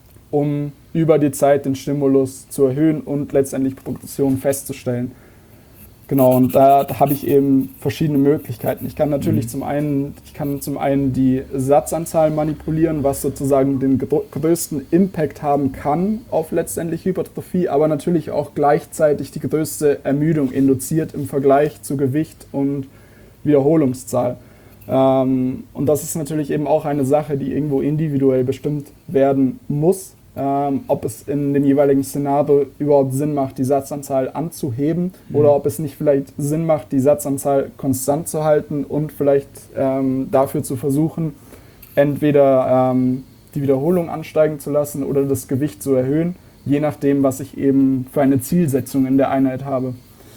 um über die Zeit den Stimulus zu erhöhen und letztendlich Progression festzustellen. Genau, und da, da habe ich eben verschiedene Möglichkeiten. Ich kann natürlich mhm. zum einen, ich kann zum einen die Satzanzahl manipulieren, was sozusagen den größten Impact haben kann auf letztendlich Hypertrophie, aber natürlich auch gleichzeitig die größte Ermüdung induziert im Vergleich zu Gewicht und Wiederholungszahl. Ähm, und das ist natürlich eben auch eine Sache, die irgendwo individuell bestimmt werden muss. Ähm, ob es in dem jeweiligen Szenario überhaupt Sinn macht, die Satzanzahl anzuheben mhm. oder ob es nicht vielleicht Sinn macht, die Satzanzahl konstant zu halten und vielleicht ähm, dafür zu versuchen, entweder ähm, die Wiederholung ansteigen zu lassen oder das Gewicht zu erhöhen, je nachdem, was ich eben für eine Zielsetzung in der Einheit habe.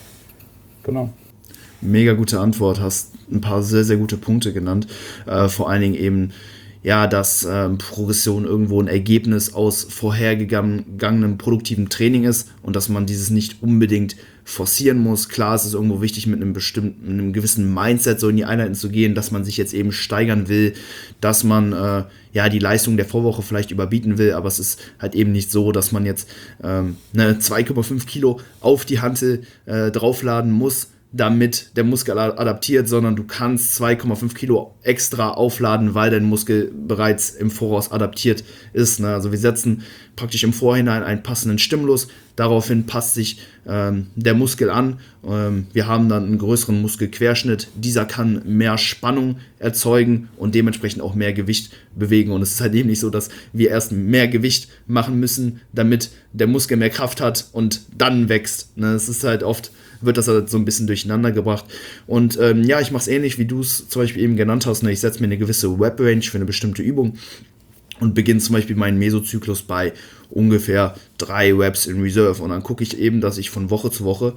Genau. Mega gute Antwort, hast ein paar sehr, sehr gute Punkte genannt, äh, vor allen Dingen eben ja, dass ähm, Progression irgendwo ein Ergebnis aus vorhergegangenem produktiven Training ist und dass man dieses nicht unbedingt forcieren muss. Klar, es ist irgendwo wichtig, mit einem bestimmten, einem gewissen Mindset so in die Einheiten zu gehen, dass man sich jetzt eben steigern will, dass man äh, ja die Leistung der Vorwoche vielleicht überbieten will, aber es ist halt eben nicht so, dass man jetzt ähm, eine zwei Komma fünf Kilo auf die Hantel äh, draufladen muss, damit der Muskel adaptiert, sondern du kannst zwei Komma fünf Kilo extra aufladen, weil dein Muskel bereits im Voraus adaptiert ist. Ne? Also wir setzen praktisch im Vorhinein einen passenden Stimulus, daraufhin passt sich ähm, der Muskel an. Ähm, wir haben dann einen größeren Muskelquerschnitt, dieser kann mehr Spannung erzeugen und dementsprechend auch mehr Gewicht bewegen. Und es ist halt eben nicht so, dass wir erst mehr Gewicht machen müssen, damit der Muskel mehr Kraft hat und dann wächst. Ne? Es ist halt oft wird das halt so ein bisschen durcheinander gebracht. Und ähm, ja, ich mache es ähnlich, wie du es zum Beispiel eben genannt hast. Ne? Ich setze mir eine gewisse Rep-Range für eine bestimmte Übung und beginne zum Beispiel meinen Mesozyklus bei ungefähr drei Reps in Reserve. Und dann gucke ich eben, dass ich von Woche zu Woche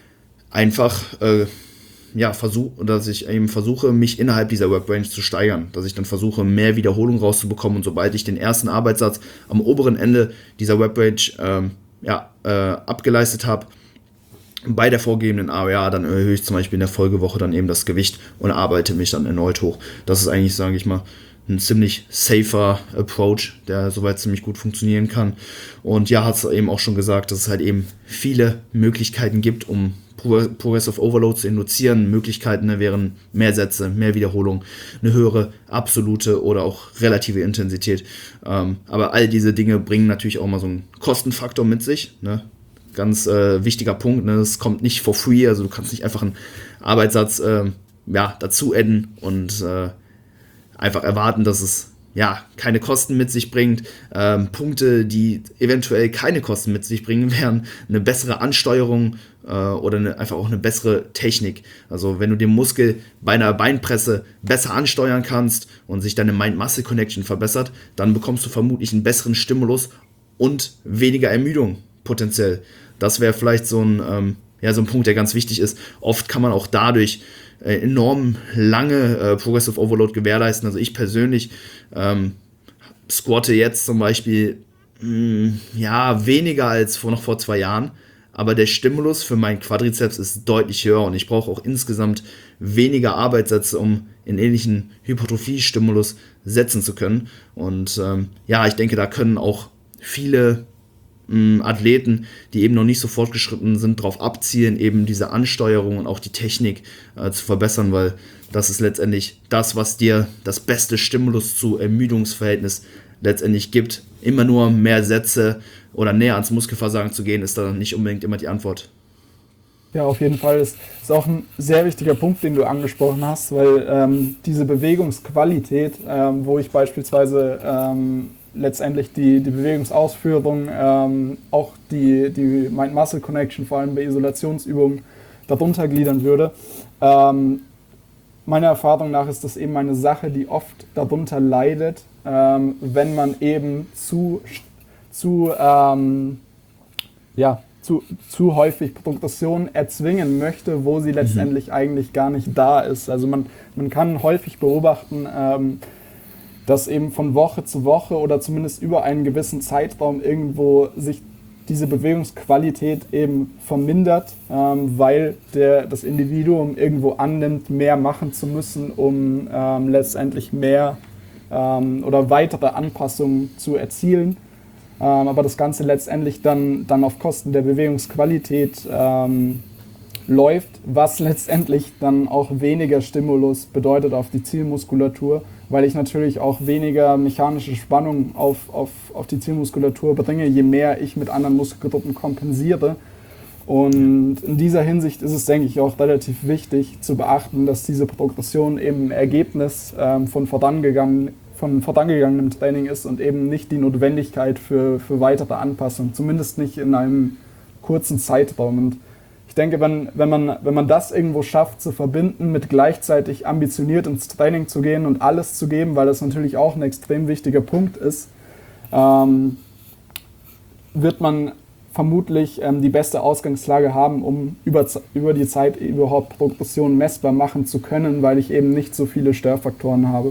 einfach äh, ja, versuche, dass ich eben versuche, mich innerhalb dieser Rep-Range zu steigern. Dass ich dann versuche, mehr Wiederholung rauszubekommen. Und sobald ich den ersten Arbeitssatz am oberen Ende dieser Rep-Range ähm, ja, äh, abgeleistet habe, bei der vorgegebenen A O A, dann erhöhe ich zum Beispiel in der Folgewoche dann eben das Gewicht und arbeite mich dann erneut hoch. Das ist eigentlich, sage ich mal, ein ziemlich safer Approach, der soweit ziemlich gut funktionieren kann. Und ja, hat es eben auch schon gesagt, dass es halt eben viele Möglichkeiten gibt, um Progressive Overload zu induzieren. Möglichkeiten ne, wären mehr Sätze, mehr Wiederholung, eine höhere absolute oder auch relative Intensität. Ähm, aber all diese Dinge bringen natürlich auch mal so einen Kostenfaktor mit sich. Ne? Ganz äh, wichtiger Punkt, ne? Das kommt nicht for free, also du kannst nicht einfach einen Arbeitssatz äh, ja, dazu adden und äh, einfach erwarten, dass es ja keine Kosten mit sich bringt. Ähm, Punkte, die eventuell keine Kosten mit sich bringen, wären eine bessere Ansteuerung äh, oder eine, einfach auch eine bessere Technik. Also wenn du den Muskel bei einer Beinpresse besser ansteuern kannst und sich deine Mind-Muscle-Connection verbessert, dann bekommst du vermutlich einen besseren Stimulus und weniger Ermüdung potenziell. Das wäre vielleicht so ein, ähm, ja, so ein Punkt, der ganz wichtig ist. Oft kann man auch dadurch äh, enorm lange äh, Progressive Overload gewährleisten. Also ich persönlich ähm, squatte jetzt zum Beispiel mh, ja, weniger als vor, noch vor zwei Jahren, aber der Stimulus für meinen Quadrizeps ist deutlich höher und ich brauche auch insgesamt weniger Arbeitssätze, um in ähnlichen Hypertrophie-Stimulus setzen zu können. Und ähm, ja, ich denke, da können auch viele Athleten, die eben noch nicht so fortgeschritten sind, darauf abzielen, eben diese Ansteuerung und auch die Technik äh, zu verbessern, weil das ist letztendlich das, was dir das beste Stimulus zu Ermüdungsverhältnis letztendlich gibt. Immer nur mehr Sätze oder näher ans Muskelversagen zu gehen, ist da nicht unbedingt immer die Antwort. Ja, auf jeden Fall ist ist auch ein sehr wichtiger Punkt, den du angesprochen hast, weil ähm, diese Bewegungsqualität, ähm, wo ich beispielsweise ähm, letztendlich die, die Bewegungsausführung, ähm, auch die, die Mind-Muscle-Connection, vor allem bei Isolationsübungen, darunter gliedern würde. Ähm, meiner Erfahrung nach ist das eben eine Sache, die oft darunter leidet, ähm, wenn man eben zu, zu, ähm, ja, zu, zu häufig Progression erzwingen möchte, wo sie letztendlich mhm. eigentlich gar nicht da ist. Also man, man kann häufig beobachten, ähm, dass eben von Woche zu Woche oder zumindest über einen gewissen Zeitraum irgendwo sich diese Bewegungsqualität eben vermindert, ähm, weil der, das Individuum irgendwo annimmt, mehr machen zu müssen, um ähm, letztendlich mehr ähm, oder weitere Anpassungen zu erzielen. Ähm, aber das Ganze letztendlich dann, dann auf Kosten der Bewegungsqualität ähm, läuft, was letztendlich dann auch weniger Stimulus bedeutet auf die Zielmuskulatur, weil ich natürlich auch weniger mechanische Spannung auf, auf, auf die Zielmuskulatur bringe, je mehr ich mit anderen Muskelgruppen kompensiere. Und in dieser Hinsicht ist es, denke ich, auch relativ wichtig zu beachten, dass diese Progression eben ein Ergebnis ähm, von, vorangegangen, von vorangegangenem Training ist und eben nicht die Notwendigkeit für, für weitere Anpassungen, zumindest nicht in einem kurzen Zeitraum. Und ich denke, wenn, wenn, man, wenn man das irgendwo schafft zu verbinden, mit gleichzeitig ambitioniert ins Training zu gehen und alles zu geben, weil das natürlich auch ein extrem wichtiger Punkt ist, ähm, wird man vermutlich ähm, die beste Ausgangslage haben, um über, über die Zeit überhaupt Progression messbar machen zu können, weil ich eben nicht so viele Störfaktoren habe.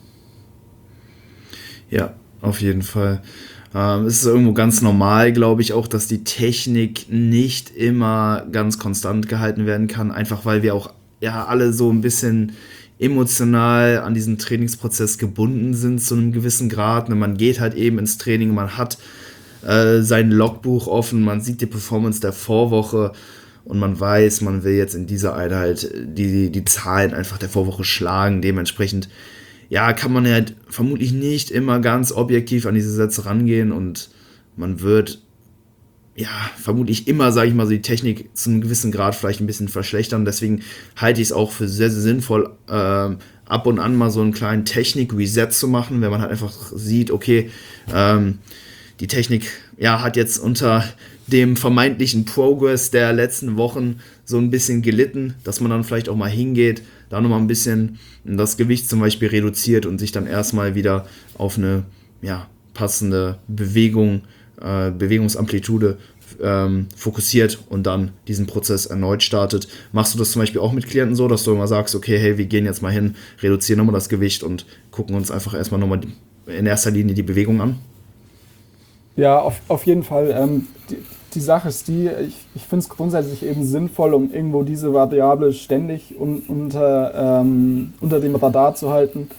Ja, auf jeden Fall. Ähm, es ist irgendwo ganz normal, glaube ich, auch, dass die Technik nicht immer ganz konstant gehalten werden kann, einfach weil wir auch ja alle so ein bisschen emotional an diesen Trainingsprozess gebunden sind zu einem gewissen Grad. Man geht halt eben ins Training, man hat äh, sein Logbuch offen, man sieht die Performance der Vorwoche und man weiß, man will jetzt in dieser Einheit die, die Zahlen einfach der Vorwoche schlagen. Dementsprechend ja, kann man halt vermutlich nicht immer ganz objektiv an diese Sätze rangehen und man wird ja vermutlich immer, sage ich mal, so die Technik zu einem gewissen Grad vielleicht ein bisschen verschlechtern. Deswegen halte ich es auch für sehr, sehr sinnvoll, äh, ab und an mal so einen kleinen Technik-Reset zu machen, wenn man halt einfach sieht, okay, ähm, die Technik ja, hat jetzt unter dem vermeintlichen Progress der letzten Wochen so ein bisschen gelitten, dass man dann vielleicht auch mal hingeht, da nochmal ein bisschen das Gewicht zum Beispiel reduziert und sich dann erstmal wieder auf eine ja, passende Bewegung, äh, Bewegungsamplitude ähm, fokussiert und dann diesen Prozess erneut startet. Machst du das zum Beispiel auch mit Klienten so, dass du immer sagst, okay, hey, wir gehen jetzt mal hin, reduzieren nochmal das Gewicht und gucken uns einfach erstmal nochmal in erster Linie die Bewegung an? Ja, auf, auf jeden Fall. Ähm, die, die Sache ist die, ich, ich finde es grundsätzlich eben sinnvoll, um irgendwo diese Variable ständig un, unter, ähm, unter dem Radar zu halten,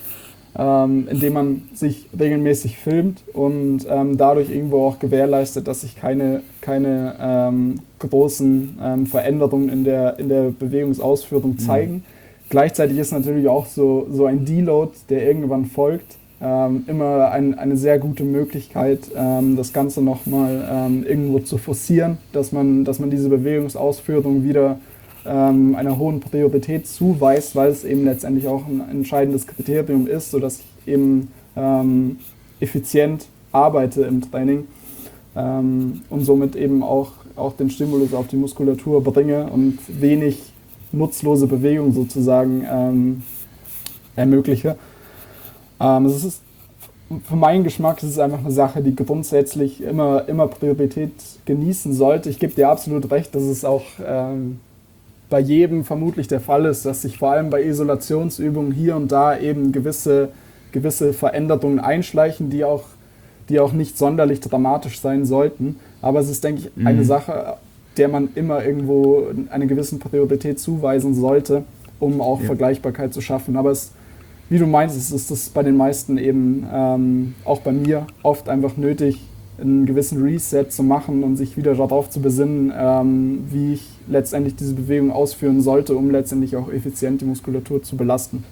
ähm, indem man sich regelmäßig filmt und ähm, dadurch irgendwo auch gewährleistet, dass sich keine, keine ähm, großen ähm, Veränderungen in der, in der Bewegungsausführung zeigen. Mhm. Gleichzeitig ist natürlich auch so, so ein Deload, der irgendwann folgt, ähm, immer ein, eine sehr gute Möglichkeit, ähm, das Ganze nochmal ähm, irgendwo zu forcieren, dass man, dass man diese Bewegungsausführung wieder ähm, einer hohen Priorität zuweist, weil es eben letztendlich auch ein entscheidendes Kriterium ist, sodass ich eben ähm, effizient arbeite im Training ähm, und somit eben auch, auch den Stimulus auf die Muskulatur bringe und wenig nutzlose Bewegung sozusagen ähm, ermögliche. Ähm, es ist, für meinen Geschmack ist es einfach eine Sache, die grundsätzlich immer, immer Priorität genießen sollte. Ich gebe dir absolut recht, dass es auch ähm, bei jedem vermutlich der Fall ist, dass sich vor allem bei Isolationsübungen hier und da eben gewisse, gewisse Veränderungen einschleichen, die auch, die auch nicht sonderlich dramatisch sein sollten. Aber es ist, denke ich, mhm. eine Sache, der man immer irgendwo eine gewisse Priorität zuweisen sollte, um auch ja. Vergleichbarkeit zu schaffen. Aber es, wie du meinst, ist, ist das bei den meisten eben, ähm, auch bei mir, oft einfach nötig, einen gewissen Reset zu machen und sich wieder darauf zu besinnen, ähm, wie ich letztendlich diese Bewegung ausführen sollte, um letztendlich auch effizient die Muskulatur zu belasten.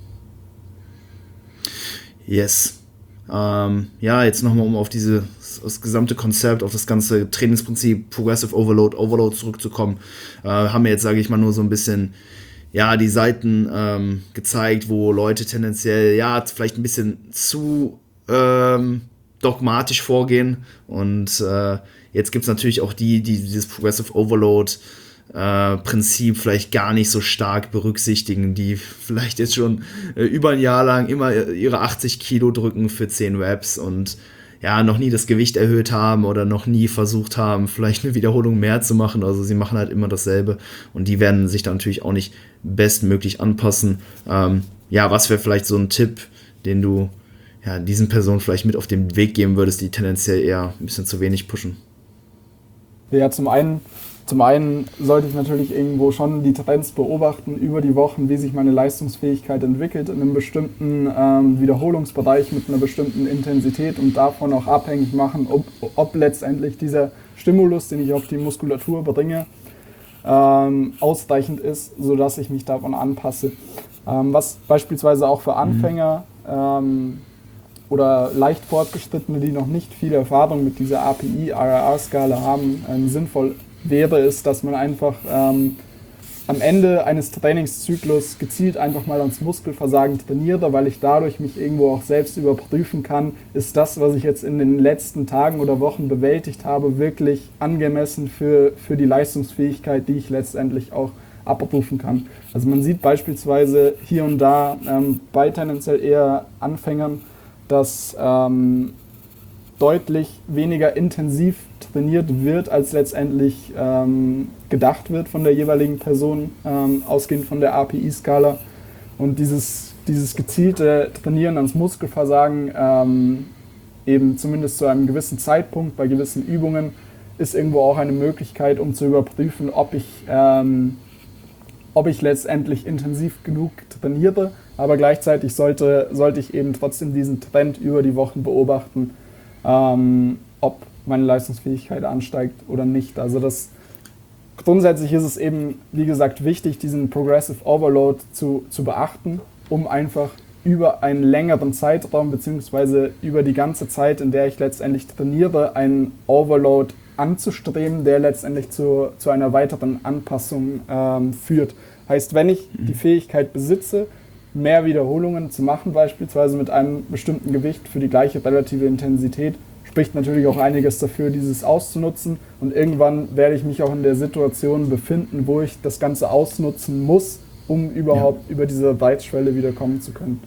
Yes. Ähm, ja, jetzt nochmal, um auf diese, das gesamte Konzept, auf das ganze Trainingsprinzip Progressive Overload, Overload zurückzukommen, äh, haben wir jetzt, sage ich mal, nur so ein bisschen ja, die Seiten ähm, gezeigt, wo Leute tendenziell ja vielleicht ein bisschen zu ähm, dogmatisch vorgehen und äh, jetzt gibt es natürlich auch die, die dieses Progressive Overload Äh, Prinzip vielleicht gar nicht so stark berücksichtigen, die vielleicht jetzt schon äh, über ein Jahr lang immer ihre achtzig Kilo drücken für zehn Reps und ja, noch nie das Gewicht erhöht haben oder noch nie versucht haben, vielleicht eine Wiederholung mehr zu machen. Also sie machen halt immer dasselbe und die werden sich dann natürlich auch nicht bestmöglich anpassen. Ähm, ja, was wäre vielleicht so ein Tipp, den du ja, diesen Personen vielleicht mit auf den Weg geben würdest, die tendenziell eher ein bisschen zu wenig pushen? Ja, zum einen Zum einen sollte ich natürlich irgendwo schon die Trends beobachten über die Wochen, wie sich meine Leistungsfähigkeit entwickelt in einem bestimmten ähm, Wiederholungsbereich mit einer bestimmten Intensität und davon auch abhängig machen, ob, ob letztendlich dieser Stimulus, den ich auf die Muskulatur bringe, ähm, ausreichend ist, sodass ich mich davon anpasse. Ähm, was beispielsweise auch für Anfänger ähm, oder leicht Fortgeschrittene, die noch nicht viel Erfahrung mit dieser A P I R R R-Skala haben, ähm, sinnvoll wäre es, dass man einfach ähm, am Ende eines Trainingszyklus gezielt einfach mal ans Muskelversagen trainiere, weil ich dadurch mich irgendwo auch selbst überprüfen kann, ist das, was ich jetzt in den letzten Tagen oder Wochen bewältigt habe, wirklich angemessen für, für die Leistungsfähigkeit, die ich letztendlich auch abrufen kann. Also man sieht beispielsweise hier und da ähm, bei tendenziell eher Anfängern, dass ähm, deutlich weniger intensiv trainiert wird, als letztendlich ähm, gedacht wird von der jeweiligen Person, ähm, ausgehend von der A P I-Skala. Und dieses, dieses gezielte Trainieren ans Muskelversagen, ähm, eben zumindest zu einem gewissen Zeitpunkt bei gewissen Übungen, ist irgendwo auch eine Möglichkeit, um zu überprüfen, ob ich, ähm, ob ich letztendlich intensiv genug trainiere. Aber gleichzeitig sollte, sollte ich eben trotzdem diesen Trend über die Wochen beobachten, Ähm, ob meine Leistungsfähigkeit ansteigt oder nicht. Also das, grundsätzlich ist es eben, wie gesagt, wichtig, diesen Progressive Overload zu, zu beachten, um einfach über einen längeren Zeitraum beziehungsweise über die ganze Zeit, in der ich letztendlich trainiere, einen Overload anzustreben, der letztendlich zu, zu einer weiteren Anpassung ähm, führt. Heißt, wenn ich die Fähigkeit besitze, mehr Wiederholungen zu machen, beispielsweise mit einem bestimmten Gewicht für die gleiche relative Intensität, spricht natürlich auch einiges dafür, dieses auszunutzen. Und irgendwann werde ich mich auch in der Situation befinden, wo ich das Ganze ausnutzen muss, um überhaupt ja. über diese Reizschwelle wieder kommen zu können.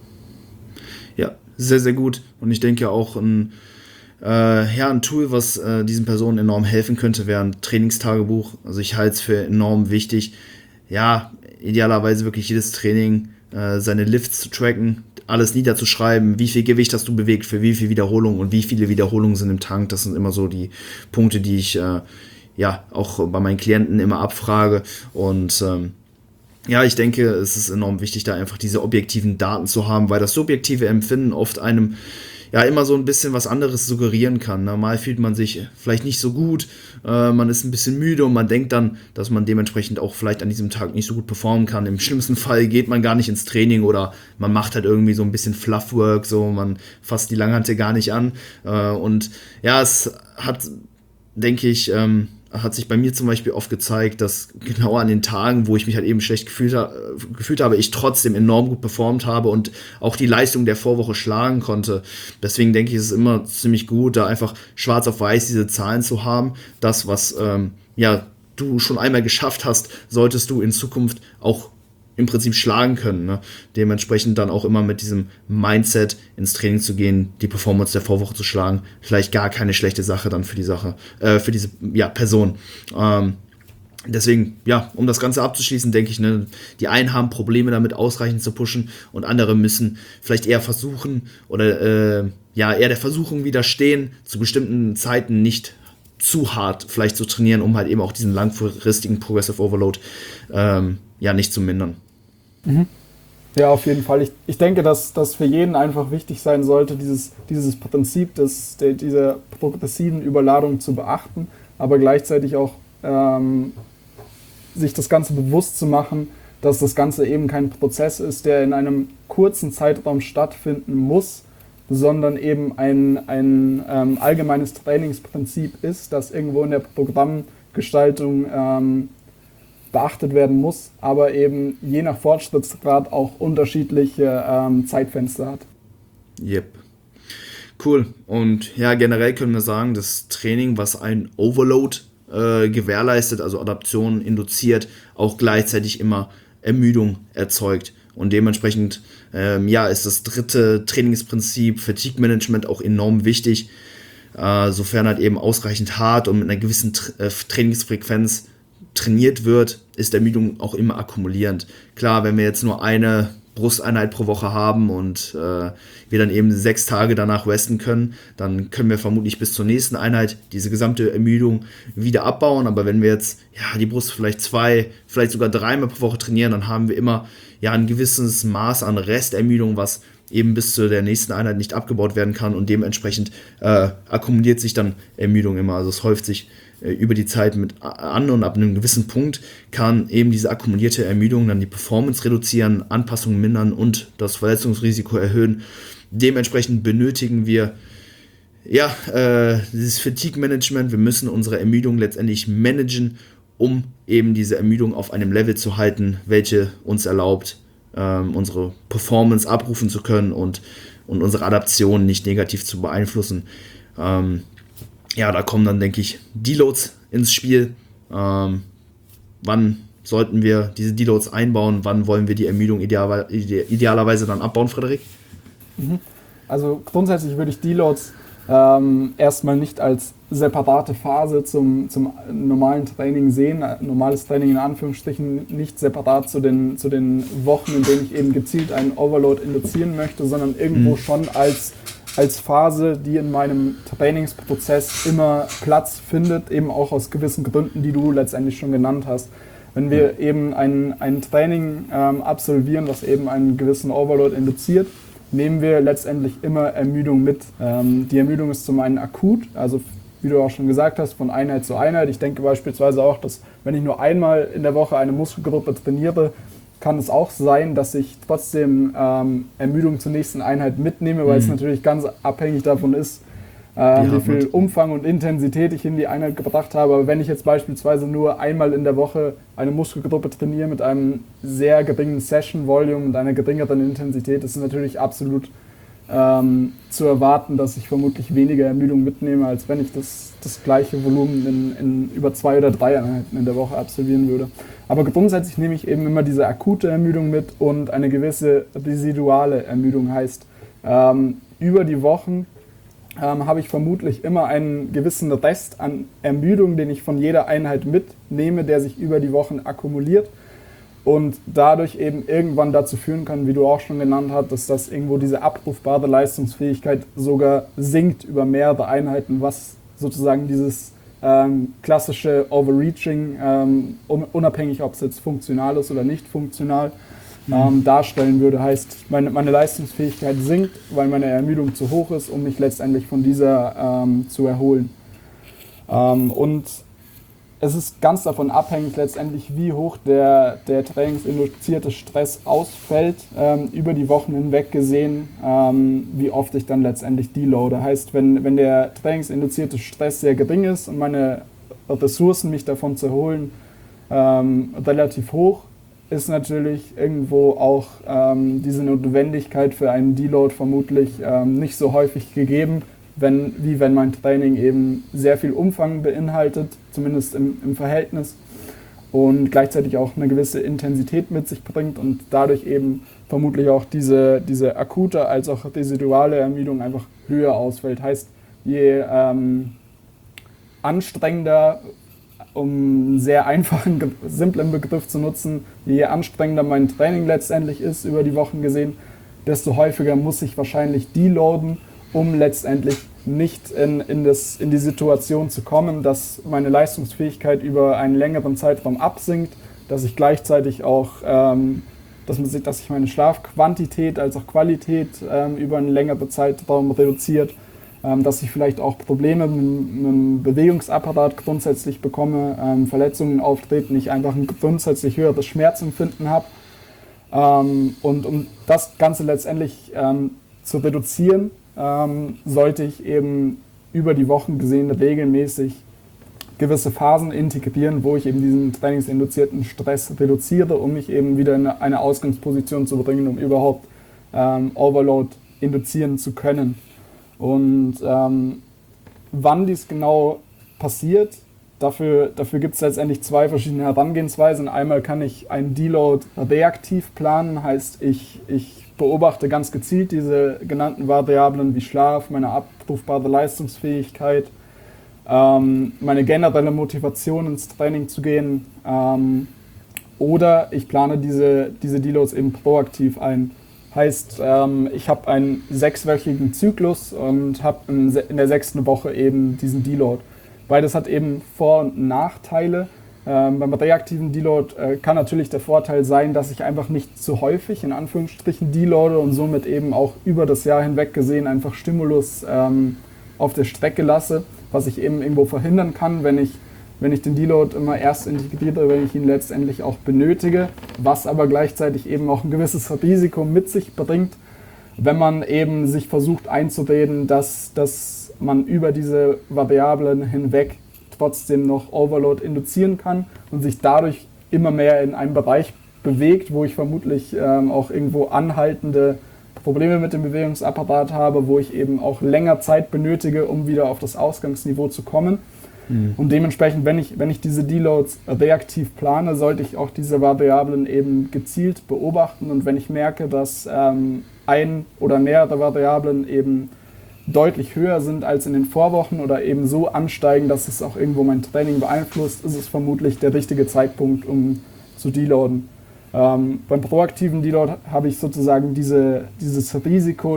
Ja, sehr, sehr gut. Und ich denke auch ein, äh, ja, ein Tool, was äh, diesen Personen enorm helfen könnte, wäre ein Trainingstagebuch. Also ich halte es für enorm wichtig, ja, idealerweise wirklich jedes Training seine Lifts zu tracken, alles niederzuschreiben, wie viel Gewicht hast du bewegt, für wie viel Wiederholungen und wie viele Wiederholungen sind im Tank. Das sind immer so die Punkte, die ich äh, ja auch bei meinen Klienten immer abfrage. Und ähm, Ja, ich denke, es ist enorm wichtig, da einfach diese objektiven Daten zu haben, weil das subjektive Empfinden oft einem ja immer so ein bisschen was anderes suggerieren kann. Ne? Mal fühlt man sich vielleicht nicht so gut, äh, man ist ein bisschen müde und man denkt dann, dass man dementsprechend auch vielleicht an diesem Tag nicht so gut performen kann. Im schlimmsten Fall geht man gar nicht ins Training oder man macht halt irgendwie so ein bisschen Fluffwork, so man fasst die Langhantel gar nicht an. Äh, und ja, es hat, denke ich, ähm, hat sich bei mir zum Beispiel oft gezeigt, dass genau an den Tagen, wo ich mich halt eben schlecht gefühlt, ha- gefühlt habe, ich trotzdem enorm gut performt habe und auch die Leistung der Vorwoche schlagen konnte. Deswegen denke ich, es ist immer ziemlich gut, da einfach schwarz auf weiß diese Zahlen zu haben. Das, was ähm, ja, du schon einmal geschafft hast, solltest du in Zukunft auch im Prinzip schlagen können. Ne? Dementsprechend dann auch immer mit diesem Mindset ins Training zu gehen, die Performance der Vorwoche zu schlagen. Vielleicht gar keine schlechte Sache dann für die Sache, äh, für diese ja, Person. Ähm, deswegen, ja, um das Ganze abzuschließen, denke ich, ne, die einen haben Probleme damit ausreichend zu pushen und andere müssen vielleicht eher versuchen oder äh, ja, eher der Versuchung widerstehen, zu bestimmten Zeiten nicht zu hart vielleicht zu trainieren, um halt eben auch diesen langfristigen Progressive Overload ähm, ja nicht zu mindern. Mhm. Ja, auf jeden Fall. Ich, ich denke, dass das für jeden einfach wichtig sein sollte, dieses, dieses Prinzip des, der, dieser progressiven Überladung zu beachten, aber gleichzeitig auch ähm, sich das Ganze bewusst zu machen, dass das Ganze eben kein Prozess ist, der in einem kurzen Zeitraum stattfinden muss, sondern eben ein, ein ähm, allgemeines Trainingsprinzip ist, das irgendwo in der Programmgestaltung ähm, beachtet werden muss, aber eben je nach Fortschrittsgrad auch unterschiedliche ähm, Zeitfenster hat. Yep. Cool. Und ja, generell können wir sagen, das Training, was ein Overload äh, gewährleistet, also Adaption induziert, auch gleichzeitig immer Ermüdung erzeugt. Und dementsprechend ähm, ja, ist das dritte Trainingsprinzip Fatigue Management auch enorm wichtig, äh, sofern halt eben ausreichend hart und mit einer gewissen Tra- äh, Trainingsfrequenz trainiert wird, ist Ermüdung auch immer akkumulierend. Klar, wenn wir jetzt nur eine Brusteinheit pro Woche haben und äh, wir dann eben sechs Tage danach resten können, dann können wir vermutlich bis zur nächsten Einheit diese gesamte Ermüdung wieder abbauen. Aber wenn wir jetzt ja, die Brust vielleicht zwei, vielleicht sogar dreimal pro Woche trainieren, dann haben wir immer ja, ein gewisses Maß an Restermüdung, was eben bis zu der nächsten Einheit nicht abgebaut werden kann und dementsprechend äh, akkumuliert sich dann Ermüdung immer. Also es häuft sich äh, über die Zeit mit an und ab einem gewissen Punkt kann eben diese akkumulierte Ermüdung dann die Performance reduzieren, Anpassungen mindern und das Verletzungsrisiko erhöhen. Dementsprechend benötigen wir ja, äh, dieses Fatigue-Management. Wir müssen unsere Ermüdung letztendlich managen, um eben diese Ermüdung auf einem Level zu halten, welche uns erlaubt, ähm, unsere Performance abrufen zu können und, und unsere Adaption nicht negativ zu beeinflussen. Ähm, ja, da kommen dann, denke ich, Deloads ins Spiel. Ähm, wann sollten wir diese Deloads einbauen? Wann wollen wir die Ermüdung ideal, ide, idealerweise dann abbauen, Frederik? Also grundsätzlich würde ich Deloads ähm, erstmal nicht als separate Phase zum, zum normalen Training sehen. Normales Training in Anführungsstrichen nicht separat zu den, zu den Wochen, in denen ich eben gezielt einen Overload induzieren möchte, sondern irgendwo mhm. schon als, als Phase, die in meinem Trainingsprozess immer Platz findet, eben auch aus gewissen Gründen, die du letztendlich schon genannt hast. Wenn wir eben ein, ein Training ähm, absolvieren, was eben einen gewissen Overload induziert, nehmen wir letztendlich immer Ermüdung mit. Ähm, die Ermüdung ist zum einen akut, also wie du auch schon gesagt hast, von Einheit zu Einheit. Ich denke beispielsweise auch, dass wenn ich nur einmal in der Woche eine Muskelgruppe trainiere, kann es auch sein, dass ich trotzdem ähm, Ermüdung zur nächsten Einheit mitnehme, weil mhm. es natürlich ganz abhängig davon ist, äh, wie viel Umfang und Intensität ich in die Einheit gebracht habe. Aber wenn ich jetzt beispielsweise nur einmal in der Woche eine Muskelgruppe trainiere mit einem sehr geringen Session-Volume und einer geringeren Intensität, ist es natürlich absolut ähm, zu erwarten, dass ich vermutlich weniger Ermüdung mitnehme, als wenn ich das, das gleiche Volumen in, in über zwei oder drei Einheiten in der Woche absolvieren würde. Aber grundsätzlich nehme ich eben immer diese akute Ermüdung mit und eine gewisse residuale Ermüdung heißt, ähm, über die Wochen ähm, habe ich vermutlich immer einen gewissen Rest an Ermüdung, den ich von jeder Einheit mitnehme, der sich über die Wochen akkumuliert und dadurch eben irgendwann dazu führen kann, wie du auch schon genannt hast, dass das irgendwo diese abrufbare Leistungsfähigkeit sogar sinkt über mehrere Einheiten, was sozusagen dieses ähm, klassische Overreaching, ähm, unabhängig ob es jetzt funktional ist oder nicht funktional, mhm. ähm, darstellen würde. Heißt, meine, meine Leistungsfähigkeit sinkt, weil meine Ermüdung zu hoch ist, um mich letztendlich von dieser ähm, zu erholen. Ähm, und es ist ganz davon abhängig letztendlich, wie hoch der, der trainingsinduzierte Stress ausfällt, ähm, über die Wochen hinweg gesehen, ähm, wie oft ich dann letztendlich deloade. Heißt, wenn, wenn der trainingsinduzierte Stress sehr gering ist und meine Ressourcen, mich davon zu erholen, ähm, relativ hoch, ist natürlich irgendwo auch ähm, diese Notwendigkeit für einen Deload vermutlich ähm, nicht so häufig gegeben, wenn, wie wenn mein Training eben sehr viel Umfang beinhaltet, zumindest im, im Verhältnis, und gleichzeitig auch eine gewisse Intensität mit sich bringt und dadurch eben vermutlich auch diese, diese akute als auch residuale Ermüdung einfach höher ausfällt. Heißt, je ähm, anstrengender, um einen sehr einfachen, simplen Begriff zu nutzen, je anstrengender mein Training letztendlich ist, über die Wochen gesehen, desto häufiger muss ich wahrscheinlich deloaden, um letztendlich nicht in, in, das, in die Situation zu kommen, dass meine Leistungsfähigkeit über einen längeren Zeitraum absinkt, dass ich gleichzeitig auch, ähm, dass, man, dass sich meine Schlafquantität als auch Qualität ähm, über einen längeren Zeitraum reduziert, ähm, dass ich vielleicht auch Probleme mit, mit dem Bewegungsapparat grundsätzlich bekomme, ähm, Verletzungen auftreten, ich einfach ein grundsätzlich höheres Schmerzempfinden habe. Ähm, und um das Ganze letztendlich ähm, zu reduzieren, Ähm, sollte ich eben über die Wochen gesehen regelmäßig gewisse Phasen integrieren, wo ich eben diesen trainingsinduzierten Stress reduziere, um mich eben wieder in eine Ausgangsposition zu bringen, um überhaupt ähm, Overload induzieren zu können. Und ähm, wann dies genau passiert, dafür, dafür gibt es letztendlich zwei verschiedene Herangehensweisen. Einmal kann ich einen Deload reaktiv planen, heißt ich, ich beobachte ganz gezielt diese genannten Variablen wie Schlaf, meine abrufbare Leistungsfähigkeit, ähm, meine generelle Motivation ins Training zu gehen, ähm, oder ich plane diese, diese Deloads eben proaktiv ein. Heißt, ähm, ich habe einen sechswöchigen Zyklus und habe in, in der sechsten Woche eben diesen Deload. Beides hat eben Vor- und Nachteile. Ähm, beim reaktiven Deload äh, kann natürlich der Vorteil sein, dass ich einfach nicht zu häufig in Anführungsstrichen deloade und somit eben auch über das Jahr hinweg gesehen einfach Stimulus ähm, auf der Strecke lasse, was ich eben irgendwo verhindern kann, wenn ich, wenn ich den Deload immer erst integriere, wenn ich ihn letztendlich auch benötige, was aber gleichzeitig eben auch ein gewisses Risiko mit sich bringt, wenn man eben sich versucht einzureden, dass, dass man über diese Variablen hinweg trotzdem noch Overload induzieren kann und sich dadurch immer mehr in einem Bereich bewegt, wo ich vermutlich ähm, auch irgendwo anhaltende Probleme mit dem Bewegungsapparat habe, wo ich eben auch länger Zeit benötige, um wieder auf das Ausgangsniveau zu kommen. Mhm. Und dementsprechend, wenn ich, wenn ich diese Deloads reaktiv plane, sollte ich auch diese Variablen eben gezielt beobachten, und wenn ich merke, dass ähm, ein oder mehrere Variablen eben deutlich höher sind als in den Vorwochen oder eben so ansteigen, dass es auch irgendwo mein Training beeinflusst, ist es vermutlich der richtige Zeitpunkt, um zu deloaden. Ähm, beim proaktiven Deload habe ich sozusagen diese, dieses Risiko,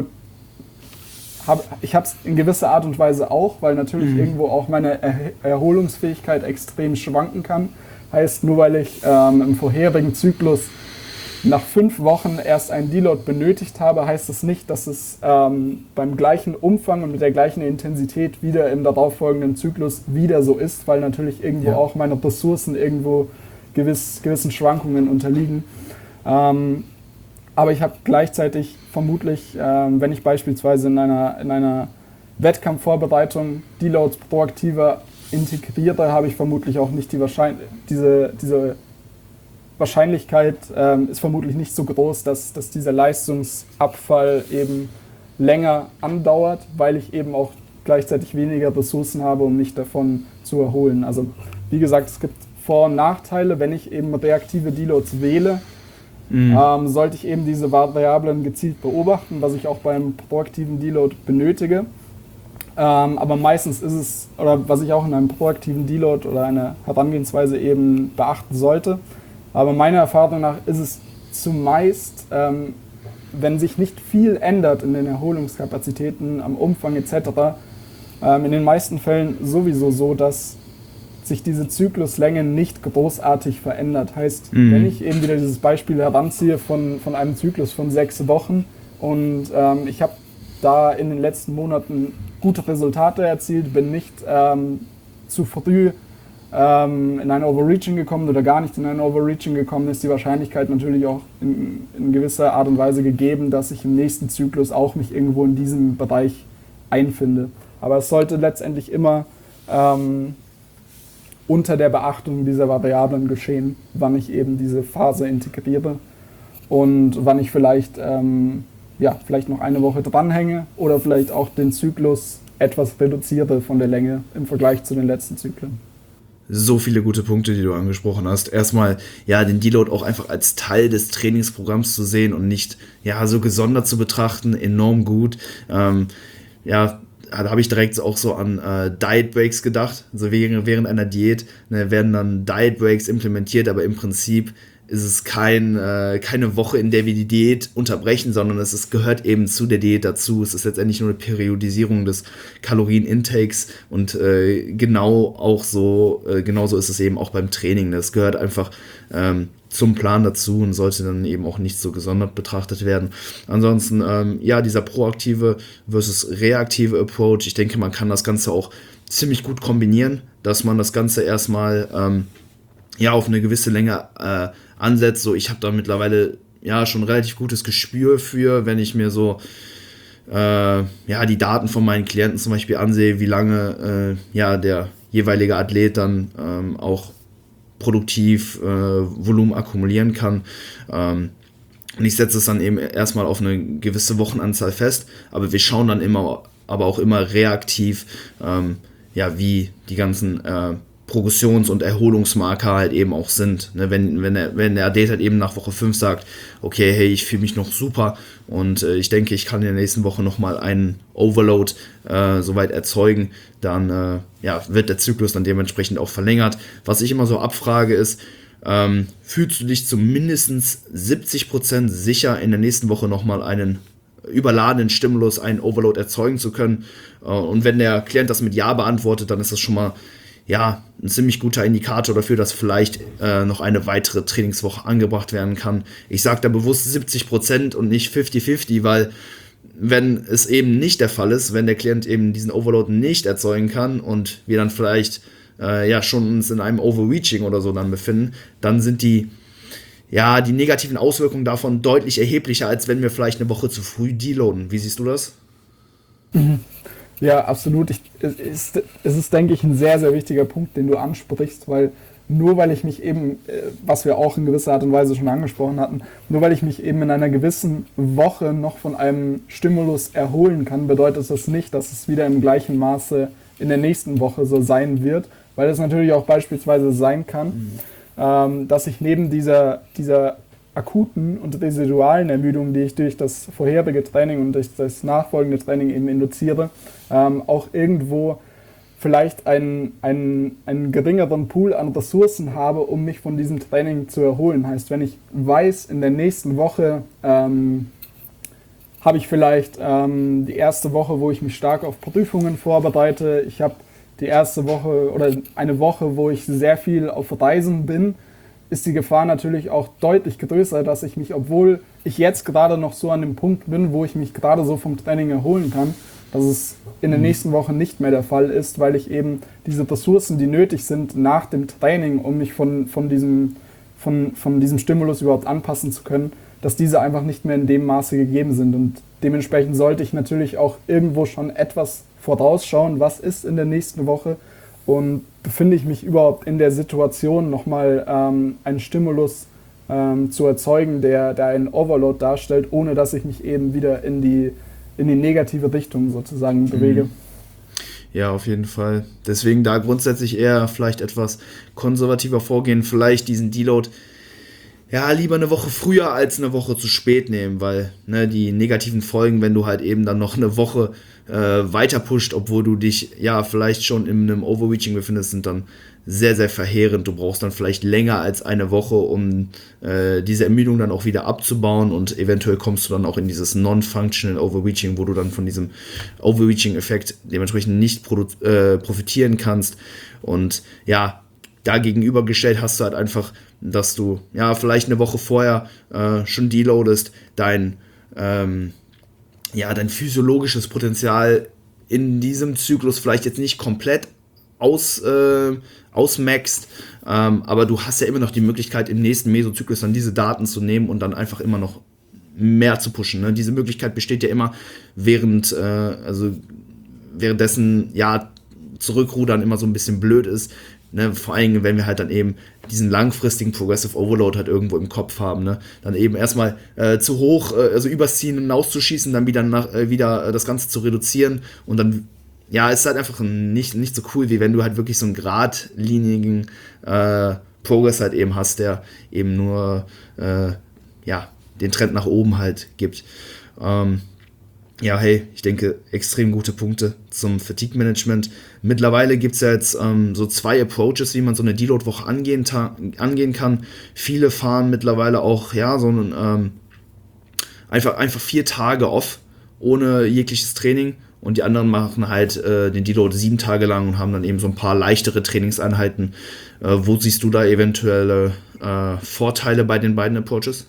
hab, ich habe es in gewisser Art und Weise auch, weil natürlich mhm. irgendwo auch meine er Erholungsfähigkeit extrem schwanken kann. Heißt, nur weil ich ähm, im vorherigen Zyklus nach fünf Wochen erst einen Deload benötigt habe, heißt das nicht, dass es ähm, beim gleichen Umfang und mit der gleichen Intensität wieder im darauffolgenden Zyklus wieder so ist, weil natürlich irgendwo ja. auch meine Ressourcen irgendwo gewiss, gewissen Schwankungen unterliegen. Ähm, aber ich habe gleichzeitig vermutlich, ähm, wenn ich beispielsweise in einer, in einer Wettkampfvorbereitung Deloads proaktiver integriere, habe ich vermutlich auch nicht die Wahrscheinlichkeit, diese, diese Wahrscheinlichkeit ähm, ist vermutlich nicht so groß, dass, dass dieser Leistungsabfall eben länger andauert, weil ich eben auch gleichzeitig weniger Ressourcen habe, um mich davon zu erholen. Also wie gesagt, es gibt Vor- und Nachteile. Wenn ich eben reaktive Deloads wähle, mhm. ähm, sollte ich eben diese Variablen gezielt beobachten, was ich auch beim proaktiven Deload benötige. Ähm, aber meistens ist es, oder was ich auch in einem proaktiven Deload oder einer Herangehensweise eben beachten sollte, aber meiner Erfahrung nach ist es zumeist, ähm, wenn sich nicht viel ändert in den Erholungskapazitäten, am Umfang et cetera, ähm, in den meisten Fällen sowieso so, dass sich diese Zykluslänge nicht großartig verändert. Heißt, Mhm. wenn ich eben wieder dieses Beispiel heranziehe von, von einem Zyklus von sechs Wochen und ähm, ich habe da in den letzten Monaten gute Resultate erzielt, bin nicht ähm, zu früh ähm, in ein Overreaching gekommen oder gar nicht in ein Overreaching gekommen, ist die Wahrscheinlichkeit natürlich auch in, in gewisser Art und Weise gegeben, dass ich im nächsten Zyklus auch mich irgendwo in diesem Bereich einfinde. Aber es sollte letztendlich immer ähm, unter der Beachtung dieser Variablen geschehen, wann ich eben diese Phase integriere und wann ich vielleicht, ähm, ja, vielleicht noch eine Woche dranhänge oder vielleicht auch den Zyklus etwas reduziere von der Länge im Vergleich zu den letzten Zyklen. So viele gute Punkte, die du angesprochen hast. Erstmal, ja, den Deload auch einfach als Teil des Trainingsprogramms zu sehen und nicht, ja, so gesondert zu betrachten, enorm gut. Ähm, ja, da habe ich direkt auch so an äh, Diet Breaks gedacht. Also während, während einer Diät ne, werden dann Diet Breaks implementiert, aber im Prinzip ist es kein, äh, keine Woche, in der wir die Diät unterbrechen, sondern es ist, gehört eben zu der Diät dazu. Es ist letztendlich nur eine Periodisierung des Kalorienintakes und äh, genau auch so, äh, genauso ist es eben auch beim Training. Das gehört einfach ähm, zum Plan dazu und sollte dann eben auch nicht so gesondert betrachtet werden. Ansonsten, ähm, ja, dieser proaktive versus reaktive Approach, ich denke, man kann das Ganze auch ziemlich gut kombinieren, dass man das Ganze erstmal ähm, ja, auf eine gewisse Länge äh, ansetzt. So, ich habe da mittlerweile ja schon relativ gutes Gespür für, wenn ich mir so äh, ja, die Daten von meinen Klienten zum Beispiel ansehe, wie lange äh, ja, der jeweilige Athlet dann ähm, auch produktiv äh, Volumen akkumulieren kann. Ähm, und ich setze es dann eben erstmal auf eine gewisse Wochenanzahl fest, aber wir schauen dann immer, aber auch immer reaktiv, ähm, ja, wie die ganzen äh, Progressions- und Erholungsmarker halt eben auch sind. Ne, wenn, wenn, der, wenn der Athlet halt eben nach Woche fünf sagt, okay, hey, ich fühle mich noch super und äh, ich denke, ich kann in der nächsten Woche nochmal einen Overload äh, soweit erzeugen, dann äh, ja, wird der Zyklus dann dementsprechend auch verlängert. Was ich immer so abfrage ist, ähm, fühlst du dich zu mindestens siebzig Prozent sicher, in der nächsten Woche nochmal einen überladenen Stimulus, einen Overload erzeugen zu können? Äh, und wenn der Klient das mit Ja beantwortet, dann ist das schon mal ja, ein ziemlich guter Indikator dafür, dass vielleicht äh, noch eine weitere Trainingswoche angebracht werden kann. Ich sage da bewusst siebzig Prozent und nicht fünfzig fünfzig, weil wenn es eben nicht der Fall ist, wenn der Klient eben diesen Overload nicht erzeugen kann und wir dann vielleicht äh, ja schon uns in einem Overreaching oder so dann befinden, dann sind die ja, die negativen Auswirkungen davon deutlich erheblicher, als wenn wir vielleicht eine Woche zu früh deloaden. Wie siehst du das? Mhm. Ja, absolut. Ich, es, ist, es ist, denke ich, ein sehr, sehr wichtiger Punkt, den du ansprichst, weil nur weil ich mich eben, was wir auch in gewisser Art und Weise schon angesprochen hatten, nur weil ich mich eben in einer gewissen Woche noch von einem Stimulus erholen kann, bedeutet das nicht, dass es wieder im gleichen Maße in der nächsten Woche so sein wird, weil es natürlich auch beispielsweise sein kann, mhm. ähm, dass ich neben dieser, dieser akuten und residualen Ermüdung, die ich durch das vorherige Training und durch das nachfolgende Training eben induziere, ähm, auch irgendwo vielleicht einen, einen, einen geringeren Pool an Ressourcen habe, um mich von diesem Training zu erholen. Heißt, wenn ich weiß, in der nächsten Woche ähm, habe ich vielleicht ähm, die erste Woche, wo ich mich stark auf Prüfungen vorbereite, ich habe die erste Woche oder eine Woche, wo ich sehr viel auf Reisen bin, ist die Gefahr natürlich auch deutlich größer, dass ich mich, obwohl ich jetzt gerade noch so an dem Punkt bin, wo ich mich gerade so vom Training erholen kann, dass es in den nächsten Wochen nicht mehr der Fall ist, weil ich eben diese Ressourcen, die nötig sind nach dem Training, um mich von, von, diesem, von, von diesem Stimulus überhaupt anpassen zu können, dass diese einfach nicht mehr in dem Maße gegeben sind. Und dementsprechend sollte ich natürlich auch irgendwo schon etwas vorausschauen, was ist in der nächsten Woche. Und befinde ich mich überhaupt in der Situation, nochmal ähm, einen Stimulus ähm, zu erzeugen, der, der einen Overload darstellt, ohne dass ich mich eben wieder in die, in die negative Richtung sozusagen bewege. Ja, auf jeden Fall. Deswegen da grundsätzlich eher vielleicht etwas konservativer vorgehen, vielleicht diesen Deload ja, lieber eine Woche früher als eine Woche zu spät nehmen, weil ne, die negativen Folgen, wenn du halt eben dann noch eine Woche äh, weiter pusht, obwohl du dich ja vielleicht schon in einem Overreaching befindest, sind dann sehr, sehr verheerend. Du brauchst dann vielleicht länger als eine Woche, um äh, diese Ermüdung dann auch wieder abzubauen und eventuell kommst du dann auch in dieses Non-Functional Overreaching, wo du dann von diesem Overreaching-Effekt dementsprechend nicht produ- äh, profitieren kannst. Und ja, da gegenübergestellt hast du halt einfach, dass du ja vielleicht eine Woche vorher äh, schon deloadest, dein, ähm, ja, dein physiologisches Potenzial in diesem Zyklus vielleicht jetzt nicht komplett aus, äh, ausmaxt, ähm, aber du hast ja immer noch die Möglichkeit, im nächsten Mesozyklus dann diese Daten zu nehmen und dann einfach immer noch mehr zu pushen. Ne? Diese Möglichkeit besteht ja immer, während, äh, also währenddessen, ja, zurückrudern immer so ein bisschen blöd ist. Ne? Vor allem, wenn wir halt dann eben diesen langfristigen Progressive Overload halt irgendwo im Kopf haben. Ne? Dann eben erstmal äh, zu hoch, äh, also übers Ziel hinauszuschießen, dann wieder, nach, äh, wieder äh, das Ganze zu reduzieren und dann, ja, ist halt einfach nicht, nicht so cool, wie wenn du halt wirklich so einen geradlinigen äh, Progress halt eben hast, der eben nur, äh, ja, den Trend nach oben halt gibt. Ähm, ja, hey, ich denke, extrem gute Punkte zum Fatigue-Management. Mittlerweile gibt es ja jetzt ähm, so zwei Approaches, wie man so eine Deload-Woche angehen, ta- angehen kann. Viele fahren mittlerweile auch, ja, so ein, ähm, einfach, einfach vier Tage off, ohne jegliches Training. Und die anderen machen halt äh, den Deload sieben Tage lang und haben dann eben so ein paar leichtere Trainingseinheiten. Äh, wo siehst du da eventuelle äh, Vorteile bei den beiden Approaches?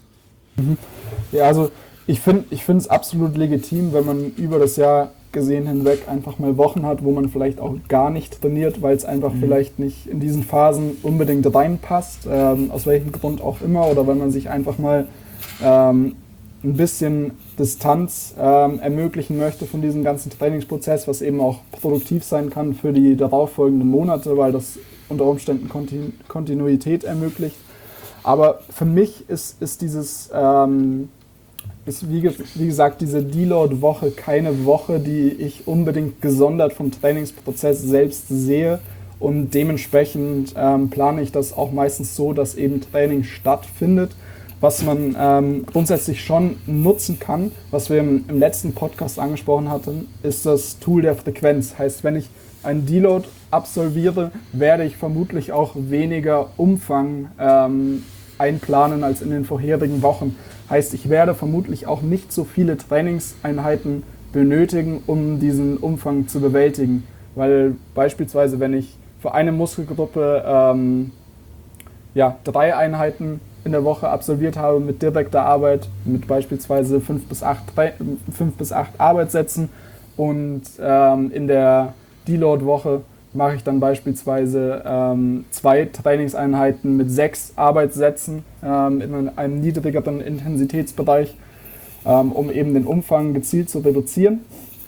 Ja, also ich finde ich finde es absolut legitim, wenn man über das Jahr gesehen hinweg einfach mal Wochen hat, wo man vielleicht auch gar nicht trainiert, weil es einfach mhm. vielleicht nicht in diesen Phasen unbedingt reinpasst, ähm, aus welchem Grund auch immer, oder wenn man sich einfach mal ähm, ein bisschen Distanz ähm, ermöglichen möchte von diesem ganzen Trainingsprozess, was eben auch produktiv sein kann für die darauffolgenden Monate, weil das unter Umständen Kontinu- Kontinuität ermöglicht. Aber für mich ist, ist dieses, ähm, ist wie, ge- wie gesagt, diese Deload-Woche keine Woche, die ich unbedingt gesondert vom Trainingsprozess selbst sehe, und dementsprechend ähm, plane ich das auch meistens so, dass eben Training stattfindet. Was man ähm, grundsätzlich schon nutzen kann, was wir im, im letzten Podcast angesprochen hatten, ist das Tool der Frequenz. Heißt, wenn ich einen Deload absolviere, werde ich vermutlich auch weniger Umfang ähm, einplanen als in den vorherigen Wochen. Heißt, ich werde vermutlich auch nicht so viele Trainingseinheiten benötigen, um diesen Umfang zu bewältigen. Weil beispielsweise, wenn ich für eine Muskelgruppe ähm, ja, drei Einheiten in der Woche absolviert habe mit direkter Arbeit, mit beispielsweise fünf bis acht, fünf bis acht Arbeitssätzen, und ähm, in der Deload-Woche mache ich dann beispielsweise ähm, zwei Trainingseinheiten mit sechs Arbeitssätzen ähm, in einem niedrigeren Intensitätsbereich, ähm, um eben den Umfang gezielt zu reduzieren.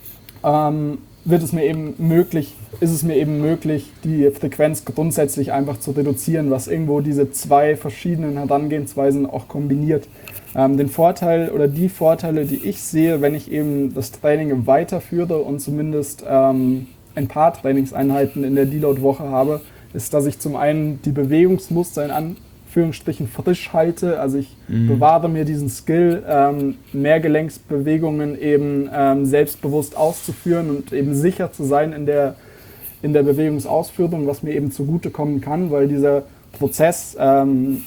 Ähm, wird es mir eben möglich, ist es mir eben möglich, die Frequenz grundsätzlich einfach zu reduzieren, was irgendwo diese zwei verschiedenen Herangehensweisen auch kombiniert. Ähm, den Vorteil oder die Vorteile, die ich sehe, wenn ich eben das Training weiterführe und zumindest ähm, ein paar Trainingseinheiten in der Deload-Woche habe, ist, dass ich zum einen die Bewegungsmuster in Anführungsstrichen frisch halte. Also ich mhm. bewahre mir diesen Skill, ähm, Mehrgelenksbewegungen eben ähm, selbstbewusst auszuführen und eben sicher zu sein in der, in der Bewegungsausführung, was mir eben zugutekommen kann, weil dieser Prozess ähm,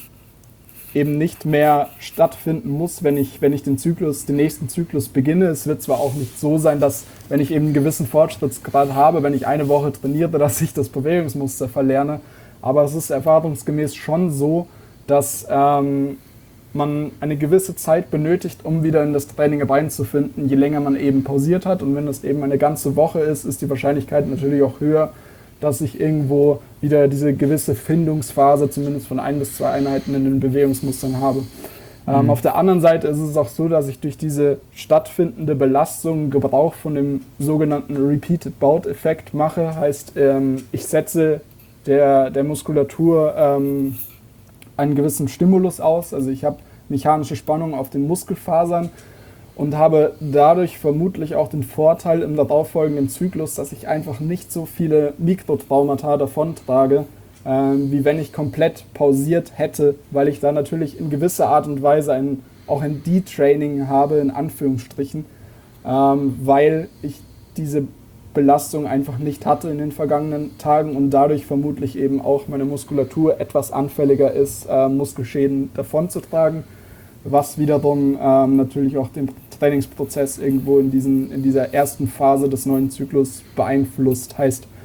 eben nicht mehr stattfinden muss, wenn ich, wenn ich den Zyklus, den nächsten Zyklus beginne. Es wird zwar auch nicht so sein, dass, wenn ich eben einen gewissen Fortschrittsgrad habe, wenn ich eine Woche trainiere, dass ich das Bewegungsmuster verlerne, aber es ist erfahrungsgemäß schon so, dass ähm, man eine gewisse Zeit benötigt, um wieder in das Training reinzufinden, je länger man eben pausiert hat. Und wenn das eben eine ganze Woche ist, ist die Wahrscheinlichkeit natürlich auch höher, dass ich irgendwo wieder diese gewisse Findungsphase, zumindest von ein bis zwei Einheiten in den Bewegungsmustern habe. Mhm. Ähm, auf der anderen Seite ist es auch so, dass ich durch diese stattfindende Belastung Gebrauch von dem sogenannten Repeated Bout-Effekt mache. Heißt, ähm, ich setze der, der Muskulatur ähm, einen gewissen Stimulus aus. Also ich habe mechanische Spannung auf den Muskelfasern und habe dadurch vermutlich auch den Vorteil im darauffolgenden Zyklus, dass ich einfach nicht so viele Mikrotraumata davontrage, äh, wie wenn ich komplett pausiert hätte, weil ich da natürlich in gewisser Art und Weise ein, auch ein Detraining habe, in Anführungsstrichen, ähm, weil ich diese Belastung einfach nicht hatte in den vergangenen Tagen und dadurch vermutlich eben auch meine Muskulatur etwas anfälliger ist, äh, Muskelschäden davonzutragen, was wiederum ähm, natürlich auch den Trainingsprozess irgendwo in, diesen, in dieser ersten Phase des neuen Zyklus beeinflusst. Heißt,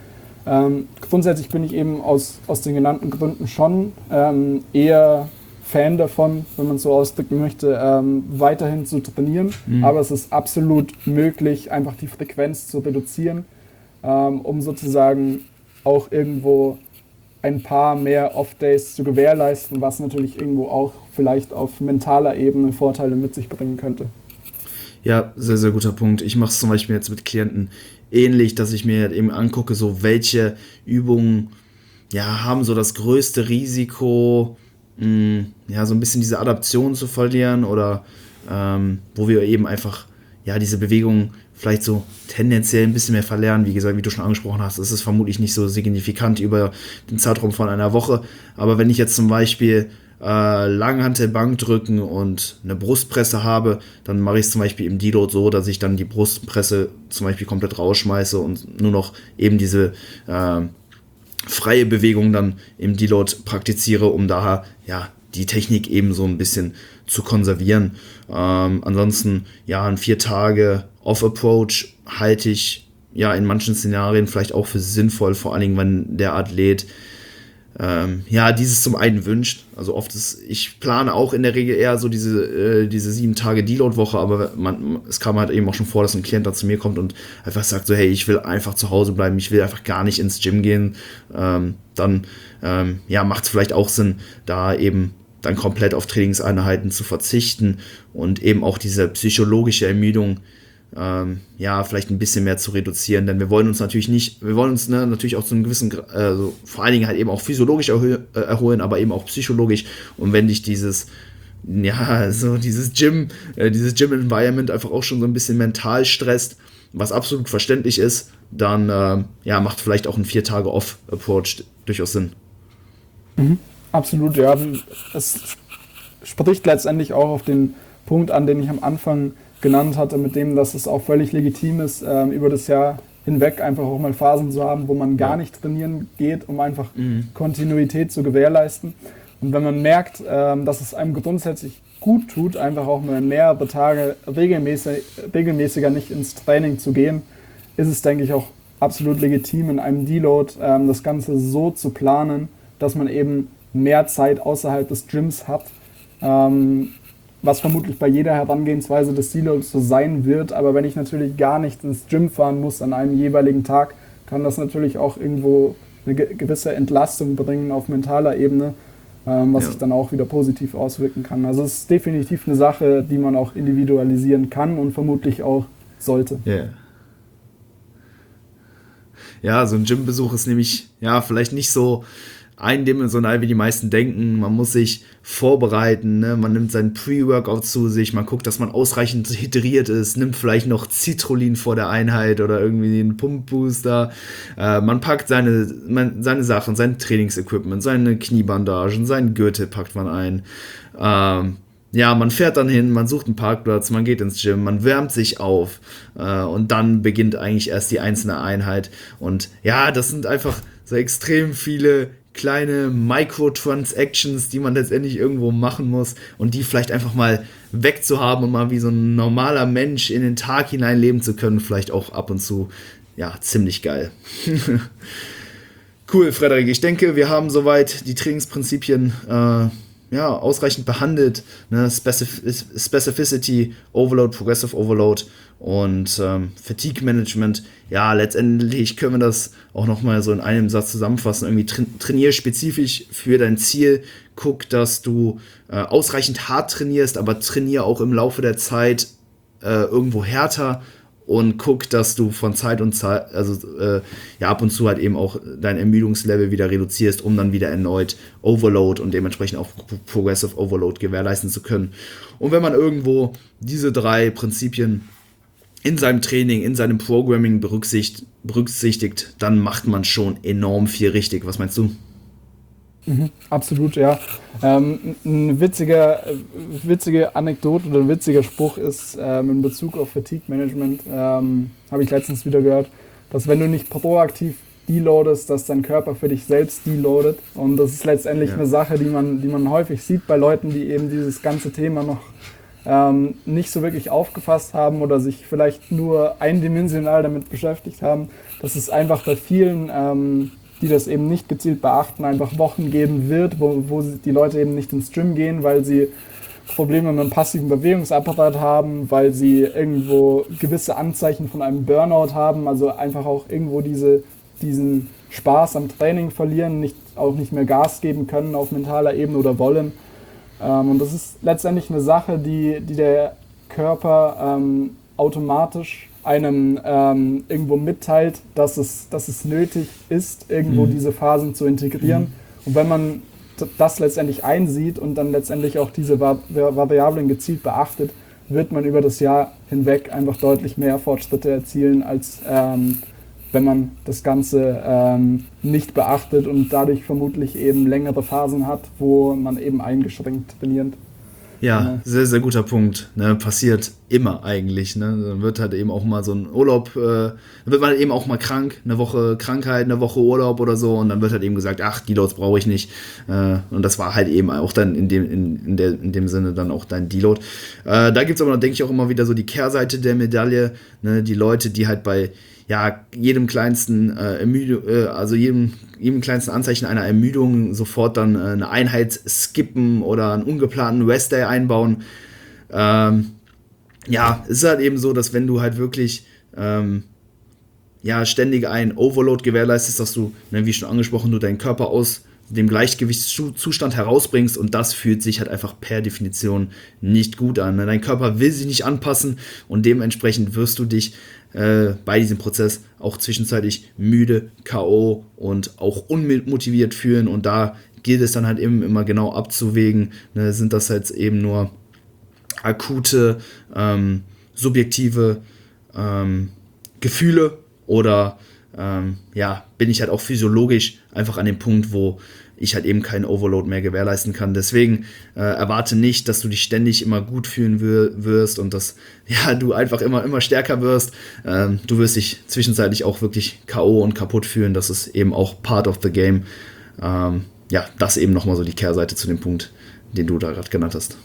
Ähm, grundsätzlich bin ich eben aus, aus den genannten Gründen schon ähm, eher Fan davon, wenn man es so ausdrücken möchte, ähm, weiterhin zu trainieren. Mhm. Aber es ist absolut möglich, einfach die Frequenz zu reduzieren, ähm, um sozusagen auch irgendwo ein paar mehr Off-Days zu gewährleisten, was natürlich irgendwo auch vielleicht auf mentaler Ebene Vorteile mit sich bringen könnte. Ja, sehr, sehr guter Punkt. Ich mache es zum Beispiel jetzt mit Klienten ähnlich, dass ich mir eben angucke, so welche Übungen ja, haben so das größte Risiko, mh, ja, so ein bisschen diese Adaption zu verlieren oder ähm, wo wir eben einfach ja, diese Bewegungen vielleicht so tendenziell ein bisschen mehr verlernen. Wie gesagt, wie du schon angesprochen hast, ist es vermutlich nicht so signifikant über den Zeitraum von einer Woche. Aber wenn ich jetzt zum Beispiel äh, Langhantelbank drücken und eine Brustpresse habe, dann mache ich es zum Beispiel im Deload so, dass ich dann die Brustpresse zum Beispiel komplett rausschmeiße und nur noch eben diese äh, freie Bewegung dann im Deload praktiziere, um daher ja die Technik eben so ein bisschen zu konservieren. Ähm, ansonsten, ja, ein vier Tage Off-Approach halte ich ja in manchen Szenarien vielleicht auch für sinnvoll, vor allen Dingen, wenn der Athlet ähm, ja dieses zum einen wünscht. Also oft ist, ich plane auch in der Regel eher so diese, äh, diese sieben Tage Deload-Woche, aber man, es kam halt eben auch schon vor, dass ein Klient da zu mir kommt und einfach sagt so, hey, ich will einfach zu Hause bleiben, ich will einfach gar nicht ins Gym gehen. Ähm, dann ähm, ja, macht es vielleicht auch Sinn, da eben dann komplett auf Trainingseinheiten zu verzichten und eben auch diese psychologische Ermüdung ähm, ja, vielleicht ein bisschen mehr zu reduzieren, denn wir wollen uns natürlich nicht, wir wollen uns ne, natürlich auch zu einem gewissen, also vor allen Dingen halt eben auch physiologisch erhö- äh, erholen, aber eben auch psychologisch, und wenn dich dieses ja, so dieses Gym, äh, dieses Gym-Environment einfach auch schon so ein bisschen mental stresst, was absolut verständlich ist, dann äh, ja, macht vielleicht auch ein vier Tage Off-Approach durchaus Sinn. Mhm. Absolut, ja. Es spricht letztendlich auch auf den Punkt an, den ich am Anfang genannt hatte, mit dem, dass es auch völlig legitim ist, ähm, über das Jahr hinweg einfach auch mal Phasen zu haben, wo man gar Ja. nicht trainieren geht, um einfach Mhm. Kontinuität zu gewährleisten. Und wenn man merkt, ähm, dass es einem grundsätzlich gut tut, einfach auch mal mehrere Tage regelmäßig, regelmäßiger nicht ins Training zu gehen, ist es, denke ich, auch absolut legitim, in einem Deload ähm, das Ganze so zu planen, dass man eben mehr Zeit außerhalb des Gyms hat, ähm, was vermutlich bei jeder Herangehensweise des Deloads so sein wird. Aber wenn ich natürlich gar nicht ins Gym fahren muss an einem jeweiligen Tag, kann das natürlich auch irgendwo eine ge- gewisse Entlastung bringen auf mentaler Ebene, ähm, was Ja. sich dann auch wieder positiv auswirken kann. Also es ist definitiv eine Sache, die man auch individualisieren kann und vermutlich auch sollte. Yeah. Ja, so ein Gymbesuch ist nämlich ja vielleicht nicht so eindimensional, wie die meisten denken. Man muss sich vorbereiten, ne? Man nimmt seinen Pre-Workout zu sich, man guckt, dass man ausreichend hydriert ist, nimmt vielleicht noch Citrullin vor der Einheit oder irgendwie einen Pumpbooster. Äh, man packt seine, man, seine Sachen, sein Trainingsequipment, seine Kniebandagen, seinen Gürtel packt man ein. Ähm, ja, man fährt dann hin, man sucht einen Parkplatz, man geht ins Gym, man wärmt sich auf äh, und dann beginnt eigentlich erst die einzelne Einheit. Und ja, das sind einfach so extrem viele kleine Microtransactions, die man letztendlich irgendwo machen muss und die vielleicht einfach mal wegzuhaben und mal wie so ein normaler Mensch in den Tag hinein leben zu können, vielleicht auch ab und zu, ja, ziemlich geil. Cool, Frederik. Ich denke, wir haben soweit die Trainingsprinzipien äh, ja, ausreichend behandelt. Ne? Specif- Specificity, Overload, Progressive Overload und ähm, Fatigue Management. Ja, letztendlich können wir das auch nochmal so in einem Satz zusammenfassen. Irgendwie tra- trainier spezifisch für dein Ziel. Guck, dass du äh, ausreichend hart trainierst, aber trainier auch im Laufe der Zeit äh, irgendwo härter. Und guck, dass du von Zeit und Zeit, also äh, ja, ab und zu halt eben auch dein Ermüdungslevel wieder reduzierst, um dann wieder erneut Overload und dementsprechend auch Progressive Overload gewährleisten zu können. Und wenn man irgendwo diese drei Prinzipien in seinem Training, in seinem Programming berücksichtigt, berücksichtigt, dann macht man schon enorm viel richtig. Was meinst du? Mhm, absolut, ja. Ähm, eine witzige, witzige Anekdote oder ein witziger Spruch ist ähm, in Bezug auf Fatigue Management, ähm, habe ich letztens wieder gehört, dass wenn du nicht proaktiv deloadest, dass dein Körper für dich selbst deloadet. Und das ist letztendlich Ja. eine Sache, die man, die man häufig sieht bei Leuten, die eben dieses ganze Thema noch ähm, nicht so wirklich aufgefasst haben oder sich vielleicht nur eindimensional damit beschäftigt haben, dass es einfach bei vielen, ähm, die das eben nicht gezielt beachten, einfach Wochen geben wird, wo, wo die Leute eben nicht ins Gym gehen, weil sie Probleme mit dem passiven Bewegungsapparat haben, weil sie irgendwo gewisse Anzeichen von einem Burnout haben, also einfach auch irgendwo diese, diesen Spaß am Training verlieren, nicht, auch nicht mehr Gas geben können auf mentaler Ebene oder wollen. Ähm, und das ist letztendlich eine Sache, die, die der Körper ähm, automatisch einem ähm, irgendwo mitteilt, dass es, dass es nötig ist, irgendwo mhm. diese Phasen zu integrieren. Mhm. Und wenn man das letztendlich einsieht und dann letztendlich auch diese Variablen gezielt beachtet, wird man über das Jahr hinweg einfach deutlich mehr Fortschritte erzielen, als ähm, wenn man das Ganze ähm, nicht beachtet und dadurch vermutlich eben längere Phasen hat, wo man eben eingeschränkt trainiert. Ja, genau. Sehr, sehr guter Punkt. Ne, passiert immer eigentlich. Ne? Dann wird halt eben auch mal so ein Urlaub, äh, dann wird man halt eben auch mal krank, eine Woche Krankheit, eine Woche Urlaub oder so, und dann wird halt eben gesagt, ach, Deloads brauche ich nicht. Äh, und das war halt eben auch dann in dem, in, in, der, in dem Sinne dann auch dein Deload. Äh, da gibt es aber, denke ich, auch immer wieder so die Kehrseite der Medaille. Ne? Die Leute, die halt bei ja, jedem kleinsten äh, Ermüdung, äh, also jedem, jedem kleinsten Anzeichen einer Ermüdung sofort dann äh, eine Einheit skippen oder einen ungeplanten Rest-Day einbauen. Ähm, ja, es ist halt eben so, dass wenn du halt wirklich ähm, ja, ständig einen Overload gewährleistest, dass du, ne, wie schon angesprochen, du deinen Körper aus dem Gleichgewichtszustand herausbringst, und das fühlt sich halt einfach per Definition nicht gut an. Dein Körper will sich nicht anpassen und dementsprechend wirst du dich äh, bei diesem Prozess auch zwischenzeitlich müde, K O und auch unmotiviert fühlen, und da gilt es dann halt eben immer genau abzuwägen, ne, sind das jetzt eben nur akute, ähm, subjektive ähm, Gefühle oder ähm, ja, bin ich halt auch physiologisch einfach an dem Punkt, wo ich halt eben keinen Overload mehr gewährleisten kann. Deswegen äh, erwarte nicht, dass du dich ständig immer gut fühlen wir- wirst und dass ja, du einfach immer, immer stärker wirst. Ähm, du wirst dich zwischenzeitlich auch wirklich K O und kaputt fühlen. Das ist eben auch part of the game. Ähm, ja, das eben nochmal so die Kehrseite zu dem Punkt, den du da gerade genannt hast.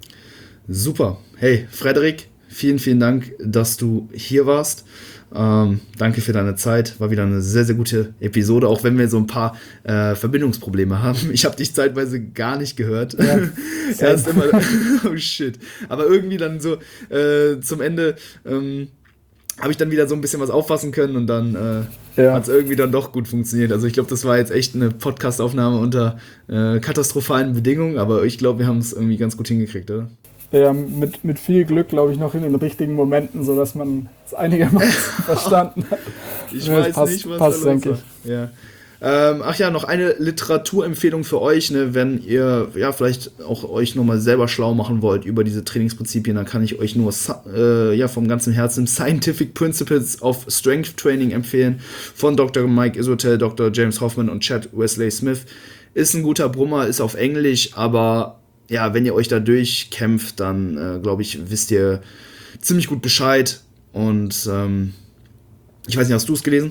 Super. Hey, Frederik, vielen, vielen Dank, dass du hier warst. Ähm, danke für deine Zeit. War wieder eine sehr, sehr gute Episode, auch wenn wir so ein paar äh, Verbindungsprobleme haben. Ich habe dich zeitweise gar nicht gehört. Ja, erst immer. Oh shit. Aber irgendwie dann so äh, zum Ende ähm, habe ich dann wieder so ein bisschen was auffassen können, und dann äh, ja. hat es irgendwie dann doch gut funktioniert. Also ich glaube, das war jetzt echt eine Podcast-Aufnahme unter äh, katastrophalen Bedingungen, aber ich glaube, wir haben es irgendwie ganz gut hingekriegt, oder? Ja, mit, mit viel Glück, glaube ich, noch in den richtigen Momenten, sodass man es einigermaßen verstanden hat. Ich weiß passt, nicht, was passt, da los war. Ja. Ähm, ach ja, noch eine Literaturempfehlung für euch, ne, wenn ihr ja vielleicht auch euch nochmal selber schlau machen wollt über diese Trainingsprinzipien, dann kann ich euch nur äh, ja, vom ganzen Herzen Scientific Principles of Strength Training empfehlen von Doktor Mike Isotel, Doktor James Hoffman und Chad Wesley Smith. Ist ein guter Brummer, ist auf Englisch, aber ja, wenn ihr euch da durchkämpft, dann äh, glaube ich, wisst ihr ziemlich gut Bescheid. Und ähm, ich weiß nicht, hast du es gelesen?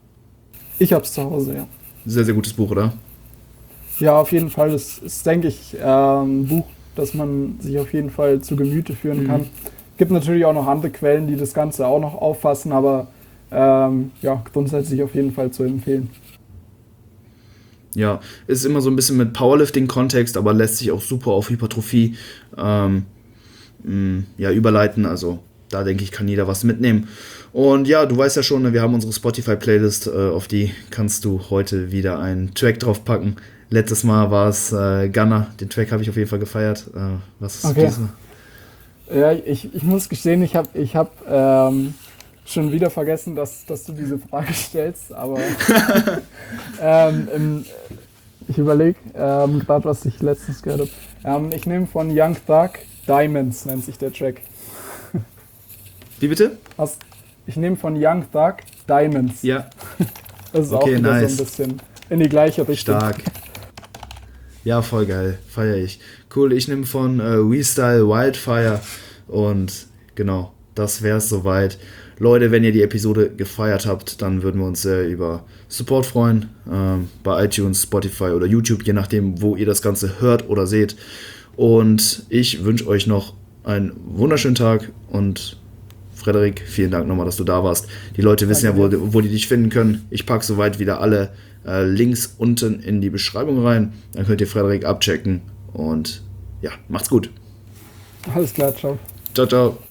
Ich habe es zu Hause, ja. Sehr, sehr gutes Buch, oder? Ja, auf jeden Fall. Das ist, denke ich, äh, ein Buch, das man sich auf jeden Fall zu Gemüte führen mhm. kann. Gibt natürlich auch noch andere Quellen, die das Ganze auch noch auffassen, aber ähm, ja, grundsätzlich auf jeden Fall zu empfehlen. Ja, ist immer so ein bisschen mit Powerlifting-Kontext, aber lässt sich auch super auf Hypertrophie ähm, mh, ja, überleiten. Also da denke ich, kann jeder was mitnehmen. Und ja, du weißt ja schon, wir haben unsere Spotify-Playlist, äh, auf die kannst du heute wieder einen Track draufpacken. Letztes Mal war es äh, Gunner, den Track habe ich auf jeden Fall gefeiert. Äh, was ist okay. diesmal? Ja, ich, ich muss gestehen, ich habe ich hab, ähm, schon wieder vergessen, dass, dass du diese Frage stellst, aber ähm, im, ich überlege ähm, gerade, was ich letztens gehört habe. Ähm, ich nehme von Young Thug Diamonds, nennt sich der Track. Wie bitte? Was? Ich nehme von Young Thug Diamonds. Ja. Das ist okay, auch wieder nice. so ein bisschen in die gleiche Richtung. Stark. Ja, voll geil. Feier ich. Cool, ich nehme von äh, WeStyle Wildfire und genau, das wäre es soweit. Leute, wenn ihr die Episode gefeiert habt, dann würden wir uns sehr über Support freuen. Ähm, bei iTunes, Spotify oder YouTube, je nachdem, wo ihr das Ganze hört oder seht. Und ich wünsche euch noch einen wunderschönen Tag und Frederik, vielen Dank nochmal, dass du da warst. Die Leute wissen Danke. ja, wo, wo die dich finden können. Ich packe soweit wieder alle äh, Links unten in die Beschreibung rein. Dann könnt ihr Frederik abchecken und ja, macht's gut. Alles klar, ciao. Ciao, ciao.